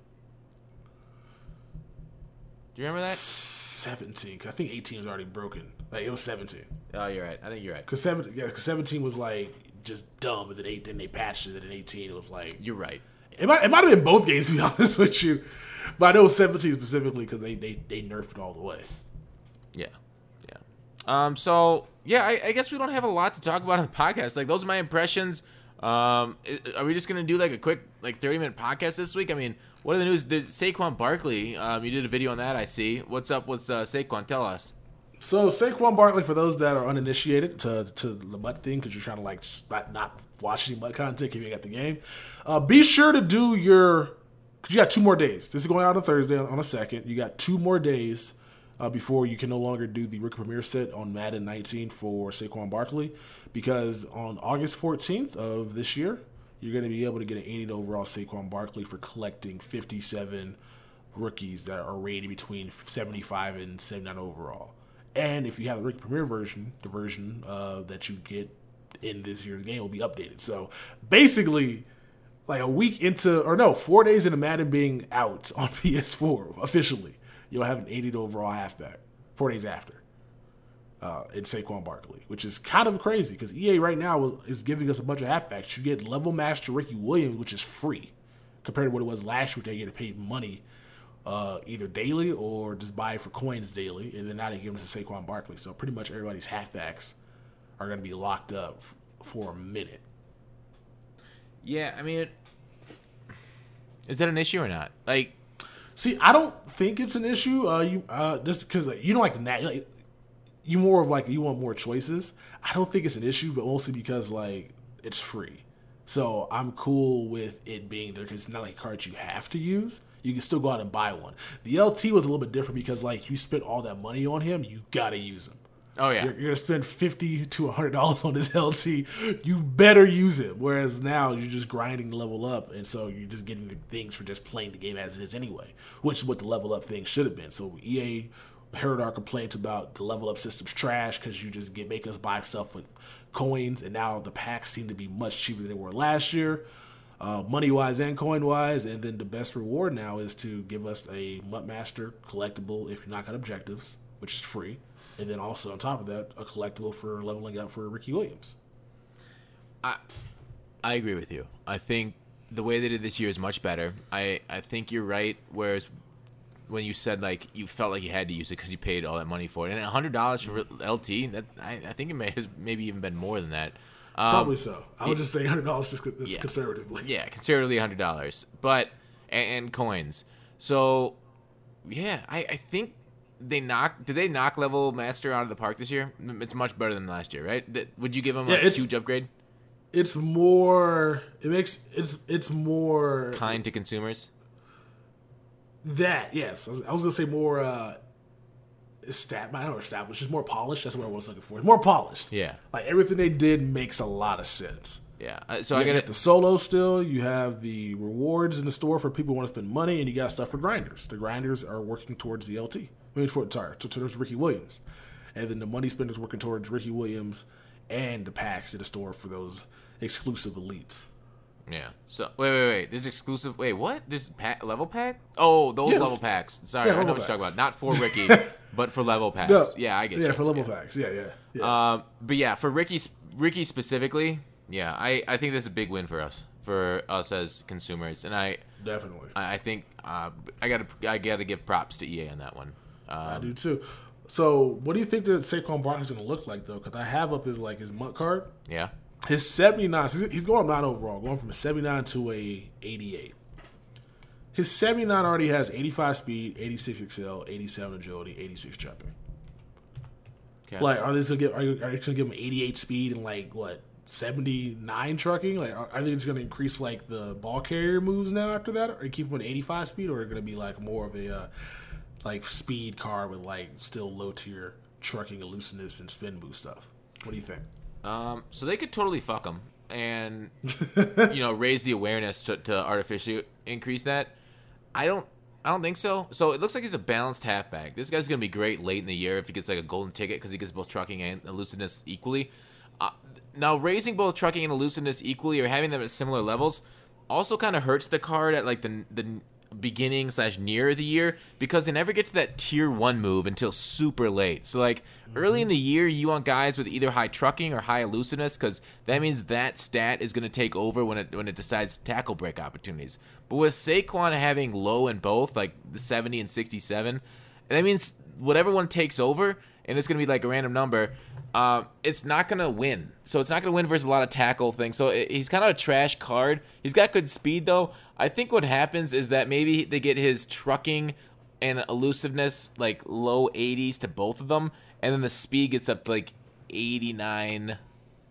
S1: Do you remember that?
S2: seventeen. Cause I think eighteen was already broken. Like it was seventeen.
S1: Oh, you're right. I think you're right.
S2: Because seventeen, yeah, cause seventeen was like just dumb, and then eight, then they patched it, and then eighteen it was like
S1: you're right.
S2: It might it might have been both games to be honest with you, but I know it was seventeen specifically because they, they they nerfed it all the way.
S1: Yeah, yeah. Um. So yeah, I, I guess we don't have a lot to talk about on the podcast. Like those are my impressions. Um. Are we just gonna do like a quick like thirty minute podcast this week? I mean, what are the news? There's Saquon Barkley. Um. You did a video on that. I see. What's up with uh, Saquon? Tell us.
S2: So Saquon Barkley, for those that are uninitiated to to the MUT thing, because you're trying to like not, not watch any MUT content if you got the game, uh, be sure to do your. Because you got two more days. This is going out on Thursday on the second. You got two more days uh, before you can no longer do the rookie premiere set on Madden nineteen for Saquon Barkley, because on August fourteenth of this year, you're going to be able to get an eighty overall Saquon Barkley for collecting fifty-seven rookies that are rated between seventy-five and seventy-nine overall. And if you have the rookie premiere version, the version uh, that you get in this year's game will be updated. So basically, like a week into, or no, four days into Madden being out on P S four officially, you'll have an eighty overall halfback. Four days after, uh, in Saquon Barkley, which is kind of crazy because E A right now is, is giving us a bunch of halfbacks. You get Level Master Ricky Williams, which is free compared to what it was last year. They get to pay money. Uh, either daily or just buy it for coins daily, and then now they give us a Saquon Barkley. So pretty much everybody's halfbacks are going to be locked up f- for a minute.
S1: Yeah, I mean, is that an issue or not? Like,
S2: see, I don't think it's an issue. Uh, you uh, just because like, you don't like the nat, like, you more of like you want more choices. I don't think it's an issue, but mostly because like it's free. So I'm cool with it being there because it's not like cards you have to use. You can still go out and buy one. The L T was a little bit different because, like, you spent all that money on him, you gotta use him.
S1: Oh yeah,
S2: you're, you're gonna spend fifty to a hundred dollars on this L T. You better use it. Whereas now you're just grinding the level up, and so you're just getting the things for just playing the game as it is anyway, which is what the level up thing should have been. So E A heard our complaints about the level up system's trash because you just get make us buy stuff with coins, and now the packs seem to be much cheaper than they were last year. Uh, money-wise and coin-wise, and then the best reward now is to give us a MUT Master collectible if you knock out objectives, which is free, and then also on top of that, a collectible for leveling up for Ricky Williams.
S1: I I agree with you. I think the way they did this year is much better. I, I think you're right, whereas when you said like you felt like you had to use it because you paid all that money for it, and one hundred dollars for L T, that I, I think it may have maybe even been more than that. Um,
S2: Probably so. I would just say one hundred dollars just, just
S1: yeah.
S2: conservatively.
S1: Yeah, conservatively one hundred dollars. But, and, and coins. So, yeah, I, I think they knock. Did they knock Level Master out of the park this year? It's much better than last year, right? That, would you give them
S2: Yeah,
S1: like, a
S2: it's-
S1: huge upgrade?
S2: It's more. It makes it's it's more
S1: Kind to consumers.
S2: that. Yes, I was, I was gonna say more. Uh, Stat, I don't know, established. It's more polished. That's what I was looking for. It's more polished.
S1: Yeah.
S2: Like everything they did makes a lot of sense.
S1: Yeah. Uh, so
S2: You
S1: I
S2: got
S1: got
S2: the solo still. You have the rewards in the store for people who want to spend money, and you got stuff for grinders. The grinders are working towards the L T. I mean, for, sorry, towards Ricky Williams, and then the money spenders working towards Ricky Williams and the packs in the store for those exclusive elites.
S1: Yeah. So wait, wait, wait. There's exclusive. Wait, what? This pack, level pack? Oh, those
S2: Yes.
S1: level packs. Sorry,
S2: Yeah,
S1: I know
S2: level
S1: what you're talking
S2: packs.
S1: about. Not for Ricky, but for level packs.
S2: No.
S1: Yeah, I get
S2: Yeah,
S1: you.
S2: for level
S1: yeah.
S2: packs. Yeah, yeah. yeah.
S1: Um, but yeah, for Ricky, Ricky specifically, yeah, I, I think this is a big win for us, for us as consumers, and I,
S2: Definitely.
S1: I I think uh, I gotta, I gotta give props to E A on that one. Um,
S2: I do too. So, what do you think that Saquon Barkley is going to look like though? Because I have up his like his MUT card.
S1: Yeah.
S2: His seventy-nine, so he's going up nine overall, going from a seventy-nine to a eighty-eight. His seventy-nine already has eighty-five speed, eighty-six excel, eighty-seven agility, eighty-six jumping.
S1: Okay.
S2: Like, are they gonna give? Are you, are you gonna give him eighty-eight speed and like what seventy-nine trucking? Like, are, are they just gonna increase like the ball carrier moves now after that, or you keep him at eighty-five speed, or are it gonna be like more of a uh, like speed car with like still low tier trucking, elusiveness, and spin move stuff? What do you think?
S1: Um, so they could totally fuck him and you know raise the awareness to, to artificially increase that. I don't. I don't think so. So it looks like he's a balanced halfback. This guy's gonna be great late in the year if he gets like a golden ticket because he gets both trucking and elusiveness equally. Uh, now raising both trucking and elusiveness equally or having them at similar levels also kind of hurts the card at like the the beginning slash near the year because they never get to that tier one move until super late. So like early in the year, you want guys with either high trucking or high elusiveness because that means that stat is going to take over when it when it decides tackle break opportunities. But with Saquon having low in both, like the seventy and sixty-seven, that means whatever one takes over, and it's going to be like a random number, uh, it's not going to win. So it's not going to win versus a lot of tackle things. So it, he's kind of a trash card. He's got good speed, though. I think what happens is that maybe they get his trucking and elusiveness like low eighties to both of them, and then the speed gets up to like eighty-nine.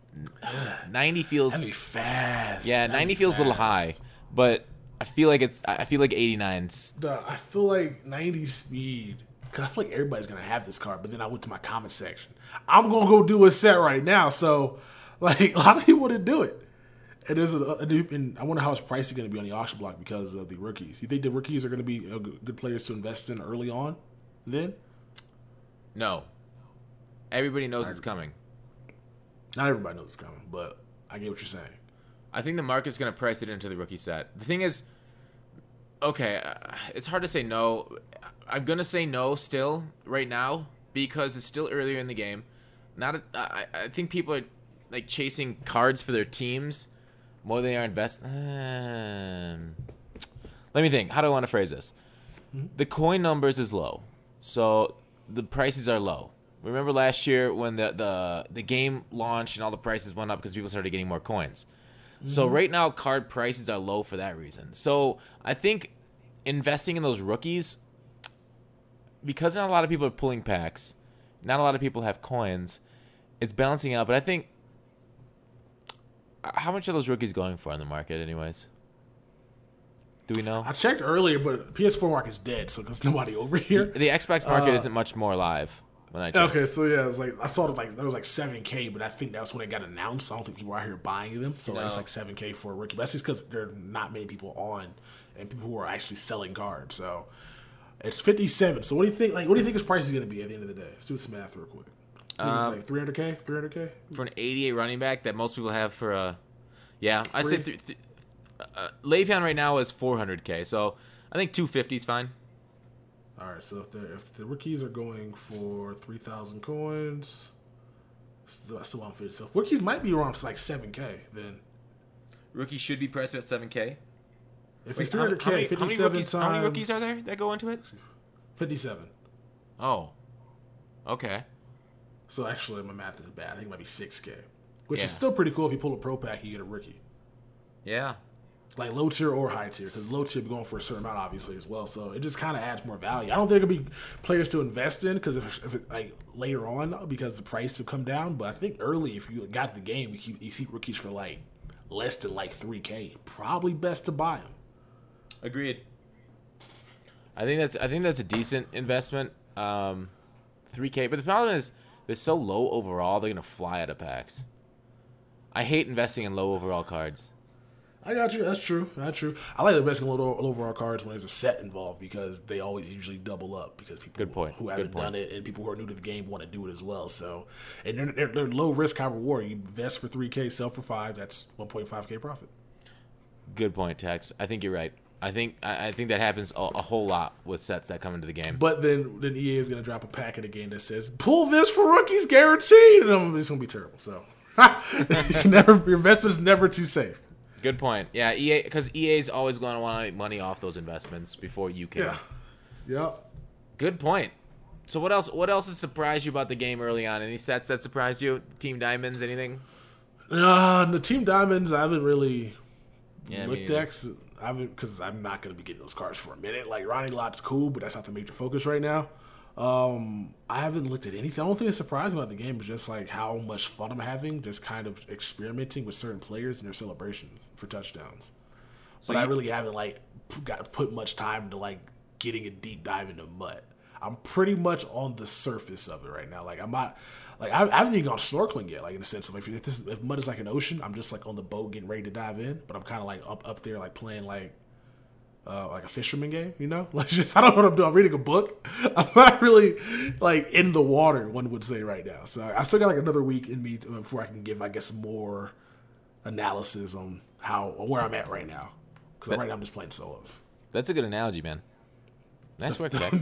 S1: ninety feels...
S2: That'd be fast.
S1: Yeah,
S2: That'd
S1: ninety
S2: be
S1: feels a little
S2: fast.
S1: high, but I feel like it's. I feel like eighty-nine's.
S2: Duh, I feel like ninety speed. Cause I feel like everybody's gonna have this card. But then I went to my comment section. I'm gonna go do a set right now. So, like a lot of people wouldn't do it. And there's a, a new, and I wonder how his price is gonna be on the auction block because of the rookies. You think the rookies are gonna be uh, good players to invest in early on? Then
S1: No. Everybody knows it's coming.
S2: not everybody knows it's coming, but I get what you're saying.
S1: I think the market's going to price it into the rookie set. The thing is, okay, uh, it's hard to say no. I'm going to say no still right now because it's still earlier in the game. Not, a, I, I think people are like chasing cards for their teams more than they are investing. Um, let me think. How do I want to phrase this? The coin numbers is low, so the prices are low. Remember last year when the, the, the game launched and all the prices went up because people started getting more coins. So right now, card prices are low for that reason. So I think investing in those rookies, because not a lot of people are pulling packs, not a lot of people have coins, it's balancing out. But I think, how much are those rookies going for on the market anyways? Do we know?
S2: I checked earlier, but P S four market's dead, so there's nobody over here.
S1: The Xbox market
S2: Uh,
S1: isn't much more live when I checked.
S2: Okay, so yeah, it was like I saw it like there was like seven K, but I think that's when it got announced. I don't think people are out here buying them, so
S1: No.
S2: it's like seven K for a rookie. But that's just because there are not many people on and people who are actually selling cards. So it's fifty-seven. So what do you think? Like, what do you think his price is going to be at the end of the day? Let's do some math real quick.
S1: Um,
S2: like three hundred K, three hundred K.
S1: For an eighty-eight running back that most people have for a, yeah, I say
S2: Three.
S1: th- th- uh, Le'Veon right now is four hundred K, so I think two fifty is fine.
S2: All right, so if the if the rookies are going for three thousand coins, still, I still want fifty. So if rookies might be around like seven K, then
S1: Rookie should be priced at seven K.
S2: if
S1: Wait,
S2: it's three hundred K,
S1: how, many, how, many
S2: fifty-seven
S1: rookies,
S2: times
S1: how many rookies are there that go into it?
S2: fifty-seven.
S1: Oh, okay.
S2: So actually, my math is bad. I think it might be six K, which
S1: Yeah.
S2: is still pretty cool. If you pull a pro pack, you get a rookie.
S1: Yeah.
S2: like low tier or high tier, because low tier be going for a certain amount, obviously, as well. So it just kind of adds more value. I don't think it'll be players to invest in, because if, if it, like later on, because the price will come down. But I think early, if you got the game, you, keep, you see rookies for like less than like three K. Probably best to buy them.
S1: Agreed. I think that's I think that's a decent investment. Um, three K, but the problem is they're so low overall. They're gonna fly out of packs. I hate investing in low overall cards.
S2: I got you. That's true. That's true. I like investing in low overall cards when there's a set involved, because they always usually double up, because people
S1: Good point.
S2: who haven't
S1: Good point.
S2: done it and people who are new to the game want to do it as well. So, and they're, they're, they're low risk, high reward. You invest for three K, sell for five. That's one point five K profit.
S1: Good point, Tex. I think you're right. I think I, I think that happens a, a whole lot with sets that come into the game.
S2: But then then E A is going to drop a pack in the game that says pull this for rookies guaranteed, and it's going to be terrible. So, you never, your investment's never too safe.
S1: Good point. Yeah, E A, because E A is always going to want to make money off those investments before you can.
S2: Yeah. Yep.
S1: Good point. So what else? What else has surprised you about the game early on? Any sets that surprised you? Team Diamonds? Anything?
S2: Uh, the Team Diamonds, I haven't really
S1: Yeah, me
S2: looked
S1: neither.
S2: decks. I haven't, because I'm not going to be getting those cards for a minute. Like Ronnie Lott's cool, but that's not the major focus right now. Um, I haven't looked at anything. The only thing that's surprised about the game is just like how much fun I'm having, just kind of experimenting with certain players and their celebrations for touchdowns.
S1: So
S2: but I
S1: you-
S2: really haven't like p- got put much time into like getting a deep dive into mud. I'm pretty much on the surface of it right now. Like I'm not, like I, I haven't even gone snorkeling yet. Like in the sense of if, if this if mud is like an ocean, I'm just like on the boat getting ready to dive in. But I'm kind of like up up there like playing like. Uh, like a fisherman game, you know? Like just I don't know what I'm doing. I'm reading a book. I'm not really like in the water, one would say right now. So I still got like another week in me to, before I can give, I guess, more analysis on how where I'm at right now. Because right now I'm just playing solos.
S1: That's a good analogy, man. Nice work, Tex.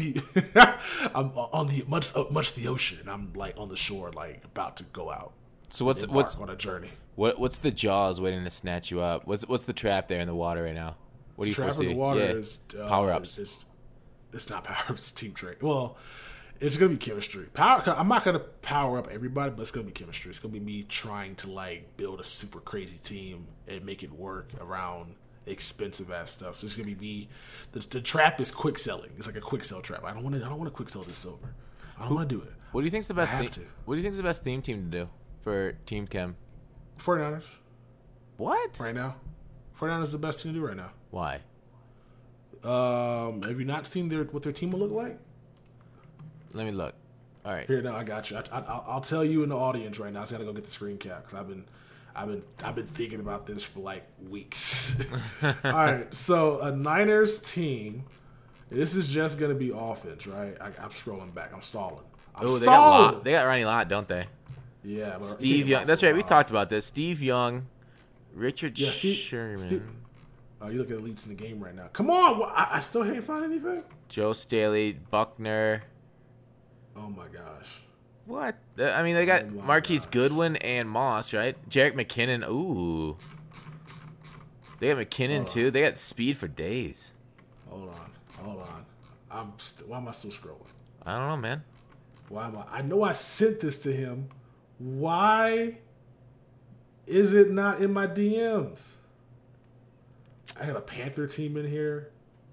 S2: I'm on the much much the ocean, and I'm like on the shore, like about to go out.
S1: So what's
S2: Embark
S1: what's
S2: on a journey?
S1: what what's the jaws waiting to snatch you up? What's what's the trap there in the water right now? What do you
S2: Trap
S1: foresee?
S2: in the water
S1: yeah.
S2: is uh,
S1: power ups.
S2: It's, it's not power ups. It's team trade. Well, it's gonna be chemistry. Power. I'm not gonna power up everybody, but it's gonna be chemistry. It's gonna be me trying to like build a super crazy team and make it work around expensive ass stuff. So it's gonna be me. The, the trap is quick selling. It's like a quick sell trap. I don't want to. I don't want to quick sell this silver. I don't want to do it.
S1: What do you think's the best?
S2: I have
S1: theme,
S2: to.
S1: What do you think's the best theme team to do for Team Chem?
S2: 49ers
S1: What?
S2: right now. 49ers is the best team to do right now.
S1: Why?
S2: Um, have you not seen their what their team will look like?
S1: Let me look. All right.
S2: Here, no, I got you. I, I, I'll I'll tell you in the audience right now. I just gotta go get the screen cap because I've been, I've been, I've been thinking about this for like weeks. All right, so a Niners team. This is just gonna be offense, right? I, I'm scrolling back. I'm stalling. I'm
S1: Oh, they got
S2: stalling.
S1: Lott. They got Ronnie Lott, don't they?
S2: Yeah, but
S1: Steve Young. That's right. We talked about this. Steve Young, Richard
S2: Yeah, Steve-
S1: Sherman,
S2: Steve- Oh, you look at elites in the game right now. Come on, what, I, I still can't find anything.
S1: Joe Staley, Buckner.
S2: Oh my gosh.
S1: What? Uh, I mean, they got
S2: Oh my
S1: Marquise
S2: gosh.
S1: Goodwin and Moss, right? Jarek McKinnon. Ooh. They got McKinnon
S2: Hold
S1: too. They got speed for days.
S2: Hold on, hold on. I'm. St- why am I still scrolling?
S1: I don't know, man.
S2: Why am I? I know I sent this to him. Why is it not in my D Ms? I got a Panther team in here.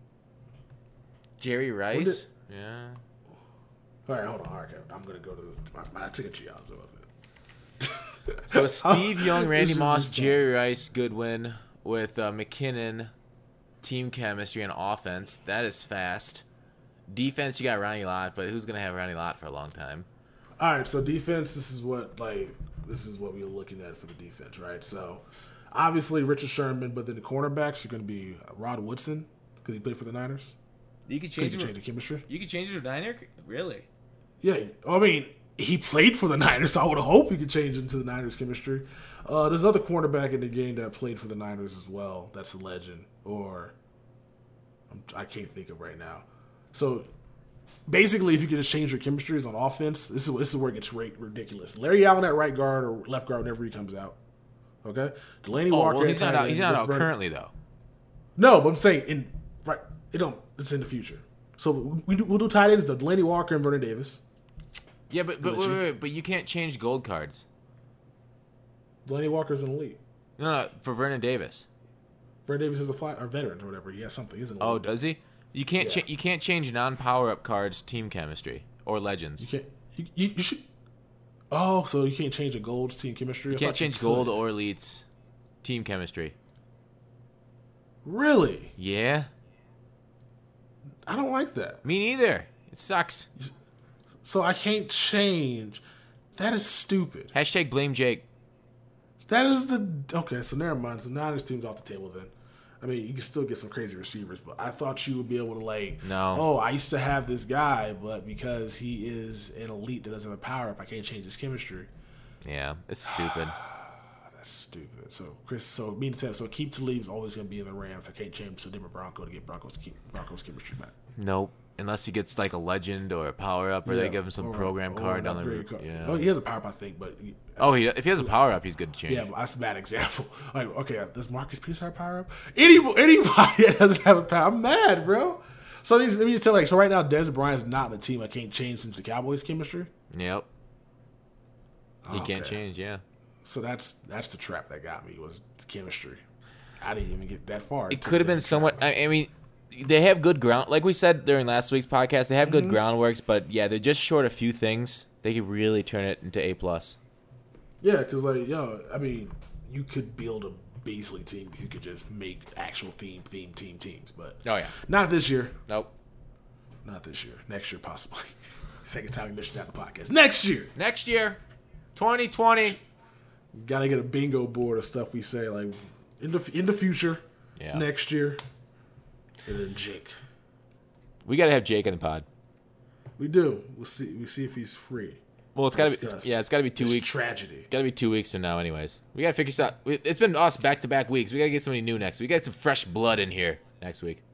S1: Jerry Rice. Yeah.
S2: All right, hold on. All right, okay. I'm gonna go to. The, I, I took a Giazzo of it.
S1: So Steve Young, Randy
S2: It's just
S1: Moss,
S2: bizarre.
S1: Jerry Rice, Goodwin with uh, McKinnon, team chemistry and offense. That is fast. Defense, you got Ronnie Lott, but who's gonna have Ronnie Lott for a long time?
S2: All right, so defense. This is what like this is what we were looking at for the defense, right? So obviously Richard Sherman, but then the cornerbacks are going to be Rod Woodson because he played for the Niners.
S3: You could
S2: Could
S3: change
S2: you
S3: it.
S2: change the chemistry?
S3: You could change it to Niner. Really?
S2: Yeah, I mean, he played for the Niners, so I would hope he could change into the Niners chemistry. Uh, there's another cornerback in the game that played for the Niners as well. That's a legend, or I'm, I can't think of right now. So basically, if you can just change your chemistries on offense, this is this is where it gets ri- ridiculous. Larry Allen at right guard or left guard whenever he comes out. Okay, Delaney
S1: Oh,
S2: Walker.
S1: well,
S2: at
S1: he's not
S2: tight
S1: out.
S2: end
S1: He's not
S2: with
S1: out
S2: Vernon-
S1: currently though.
S2: No, but I'm saying in right. It don't. It's in the future. So we do, we'll do tight ends though. Delaney Walker and Vernon Davis.
S1: Yeah, but but
S2: Still
S1: wait,
S2: issue.
S1: wait, wait, but you can't change gold cards.
S2: Delaney Walker's an elite.
S1: No, no, for Vernon Davis.
S2: Fred Davis is a fly or veteran or whatever. He has something. He's in the
S1: Oh,
S2: league.
S1: does he? You can't
S2: Yeah.
S1: cha- you can't change non-power up cards team chemistry or legends.
S2: You can't. You, you, you should. Oh, so you can't change a gold's team chemistry?
S1: You
S2: I
S1: can't
S2: thought
S1: change
S2: could.
S1: gold or elites team chemistry.
S2: Really?
S1: Yeah,
S2: I don't like that.
S1: me neither. It sucks.
S2: So I can't change. That is stupid.
S1: Hashtag blame Jake.
S2: That is the okay. So never mind. So now this team's off the table. Then, I mean, you can still get some crazy receivers, but I thought you would be able to like.
S1: No.
S2: Oh, I used to have this guy, but because he is an elite that doesn't have a power up, I can't change his chemistry.
S1: Yeah, it's stupid.
S2: That's stupid. So Chris, so me to tell, so keep Talib is always going to be in the Rams. I can't change to a different Bronco to get Broncos keep Broncos chemistry back.
S1: Nope. Unless he gets like a legend or a power up, or they
S2: Yeah,
S1: give him some
S2: or-
S1: program
S2: or
S1: card
S2: an
S1: down the
S2: upgrade
S1: road.
S2: card.
S1: Yeah.
S2: Oh, he has a power up, I think, but he-
S1: Oh, he if he has a power up, he's good to change.
S2: yeah, but that's a bad example. Like, okay, does Marcus Peters have a power up? Any anybody that doesn't have a power, I'm mad, bro. So these, let me tell you, like, so right now, Dez Bryant's not in the team. I can't change since the Cowboys chemistry.
S1: Yep. He can't
S2: Okay.
S1: change. Yeah.
S2: So that's that's the trap that got me was the chemistry. I didn't even get that far.
S1: It could have been somewhat. I, I mean, they have good ground. Like we said during last week's podcast, they have good
S2: Mm-hmm.
S1: groundworks, but yeah, they're just short a few things. They could really turn it into A plus.
S2: Yeah, because like, yo, I mean, you could build a Beasley team. You could just make actual theme, theme, team teams, but
S1: Oh yeah.
S2: not this year.
S1: Nope.
S2: Not this year. Next year, possibly. Second time we mentioned that in the podcast. Next year,
S1: Next year, twenty twenty.
S2: gotta get a bingo board of stuff we say like in the in the future.
S1: Yeah.
S2: Next year, and then Jake.
S1: We got to have Jake in the pod.
S2: We do. We'll see. We see if he's free.
S1: Well, it's got to be.
S2: Discuss
S1: Yeah, it's got to be two
S2: this
S1: weeks.
S2: Tragedy.
S1: Got to be two weeks from now, anyways. We got to figure this out. We- It's been us back to back weeks. We got to get somebody new next. We got some fresh blood in here next week.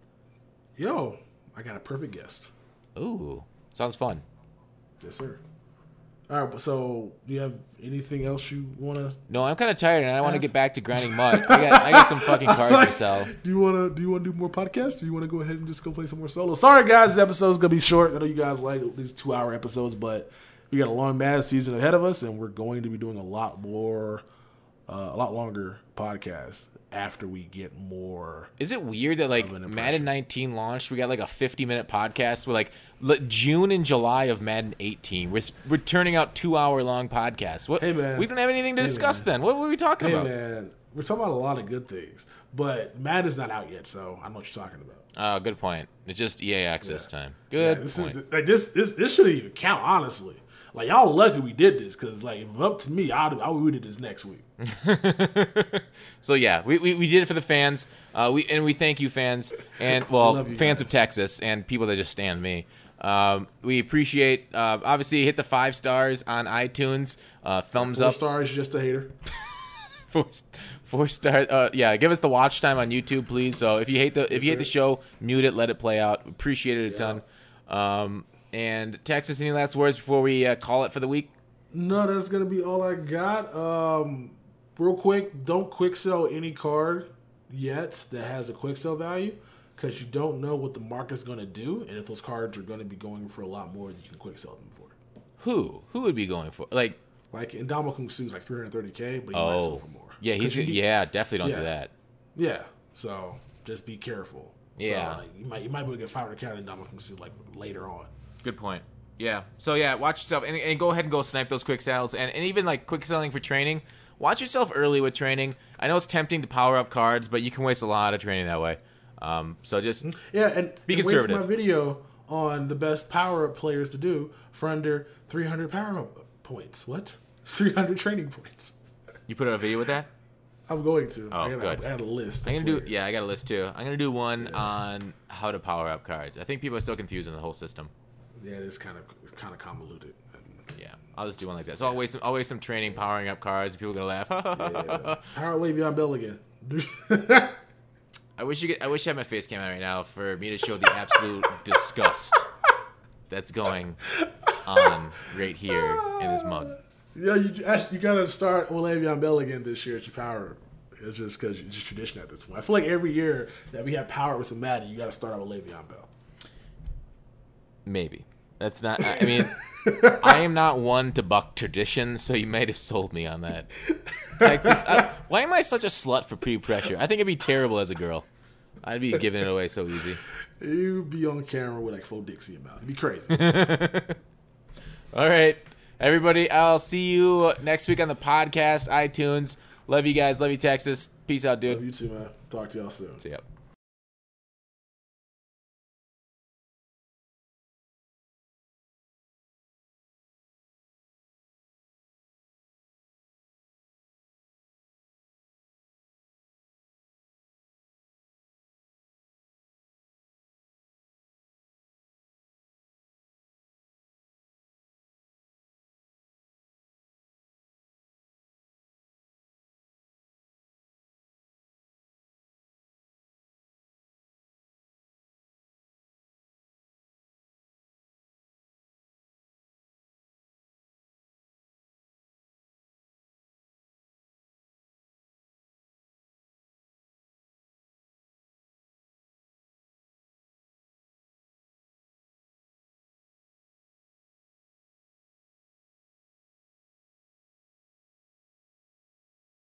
S2: Yo, I got a perfect guest.
S1: Ooh, sounds fun.
S2: Yes, sir. All right. So, do you have anything else you want to?
S1: No, I'm kind of tired, and I want to get back to grinding mud. I got, I got some fucking cards to sell.
S2: Do you want to? Do you want to do more podcasts? Do you want to go ahead and just go play some more solo? Sorry, guys. This episode's gonna be short. I know you guys like these two-hour episodes, but we got a long Mad season ahead of us, and we're going to be doing a lot more, uh, a lot longer podcasts after we get more.
S1: Is it weird that like
S2: Of an impression.
S1: Madden nineteen launched? We got like a fifty minute podcast. We're like li- June and July of Madden eighteen. We're s- we're turning out two hour long podcasts. What?
S2: Hey, man.
S1: We don't have anything to
S2: Hey,
S1: discuss
S2: man.
S1: then. What were we talking
S2: Hey,
S1: about?
S2: man, we're talking about a lot of good things, but Madden's not out yet, so I know what you're talking about.
S1: Oh, good point. It's just E A access
S2: Yeah.
S1: time.
S2: Yeah,
S1: Good
S2: this
S1: point.
S2: is the, like this. This this shouldn't even count, honestly. Like y'all lucky we did this, because like if up to me, I'd I would do this next week.
S1: So yeah, we, we, we did it for the fans. Uh, we and we thank you fans and well
S2: love you
S1: fans
S2: guys.
S1: of Texas and people that just stand me. Um, we appreciate uh, obviously hit the five stars on iTunes. Uh, thumbs
S2: Four
S1: up.
S2: stars, just a hater.
S1: Four, four star. Uh, yeah, give us the watch time on YouTube, please. So if you hate the if you hate the
S2: sir.
S1: show, mute it, let it play out. Appreciate it a ton. Um, and Texas, any last words before we uh, call it for the week?
S2: No, that's gonna be all I got. Um, real quick, don't quick sell any card yet that has a quick sell value, because you don't know what the market's gonna do, and if those cards are gonna be going for a lot more than you can quick sell them for.
S1: Who who would be going for like?
S2: Like Indomitian Sue's like three hundred thirty k, but he might sell
S1: Oh,
S2: for more.
S1: yeah,
S2: 'Cause
S1: he's
S2: you need-
S1: yeah, definitely don't
S2: yeah.
S1: do that.
S2: Yeah, so just be careful.
S1: Yeah.
S2: so, like, you might you might be able to get five hundred count in Indomitian Sue like later on.
S1: Good point. Yeah. So yeah, watch yourself and, and go ahead and go snipe those quick sales and, and even like quick selling for training. Watch yourself early with training. I know it's tempting to power up cards, but you can waste a lot of training that way. Um, so just
S2: Yeah, and
S1: Be
S2: and wait for
S1: conservative.
S2: my video on the best power up players to do for under three hundred power up points. What? three hundred training points.
S1: you put out a video with that.
S2: I'm going to.
S1: Oh,
S2: I got,
S1: good.
S2: I got a list.
S1: I'm
S2: of
S1: gonna do
S2: players.
S1: yeah, I got a list too. I'm gonna do one on how to power up cards. I think people are still confused in the whole system.
S2: Yeah, it's kind of it's kind of convoluted. And,
S1: Yeah, I'll just do one like that. So I'll waste some, I'll waste some training powering up cards. And people are gonna laugh.
S2: yeah. Power Le'Veon Bell again.
S1: I wish you could, I wish I had my face cam out right now for me to show the absolute disgust that's going on right here in this mug.
S2: Yeah, you actually, you gotta start with Le'Veon Bell again this year at your power. It's just because it's just tradition at this point. I feel like every year that we have power with some Madden, you gotta start out with Le'Veon Bell.
S1: Maybe. That's not. I mean, I am not one to buck tradition, so you might have sold me on that. Texas. I, why am I such a slut for peer pressure? I think it'd be terrible as a girl. I'd be giving it away so easy.
S2: You'd be on camera with like full Dixie in mouth. It'd be crazy.
S1: All right, everybody. I'll see you next week on the podcast, iTunes. Love you guys. Love you, Texas. Peace out, dude.
S2: Love you too, man. Talk to y'all soon.
S1: See ya.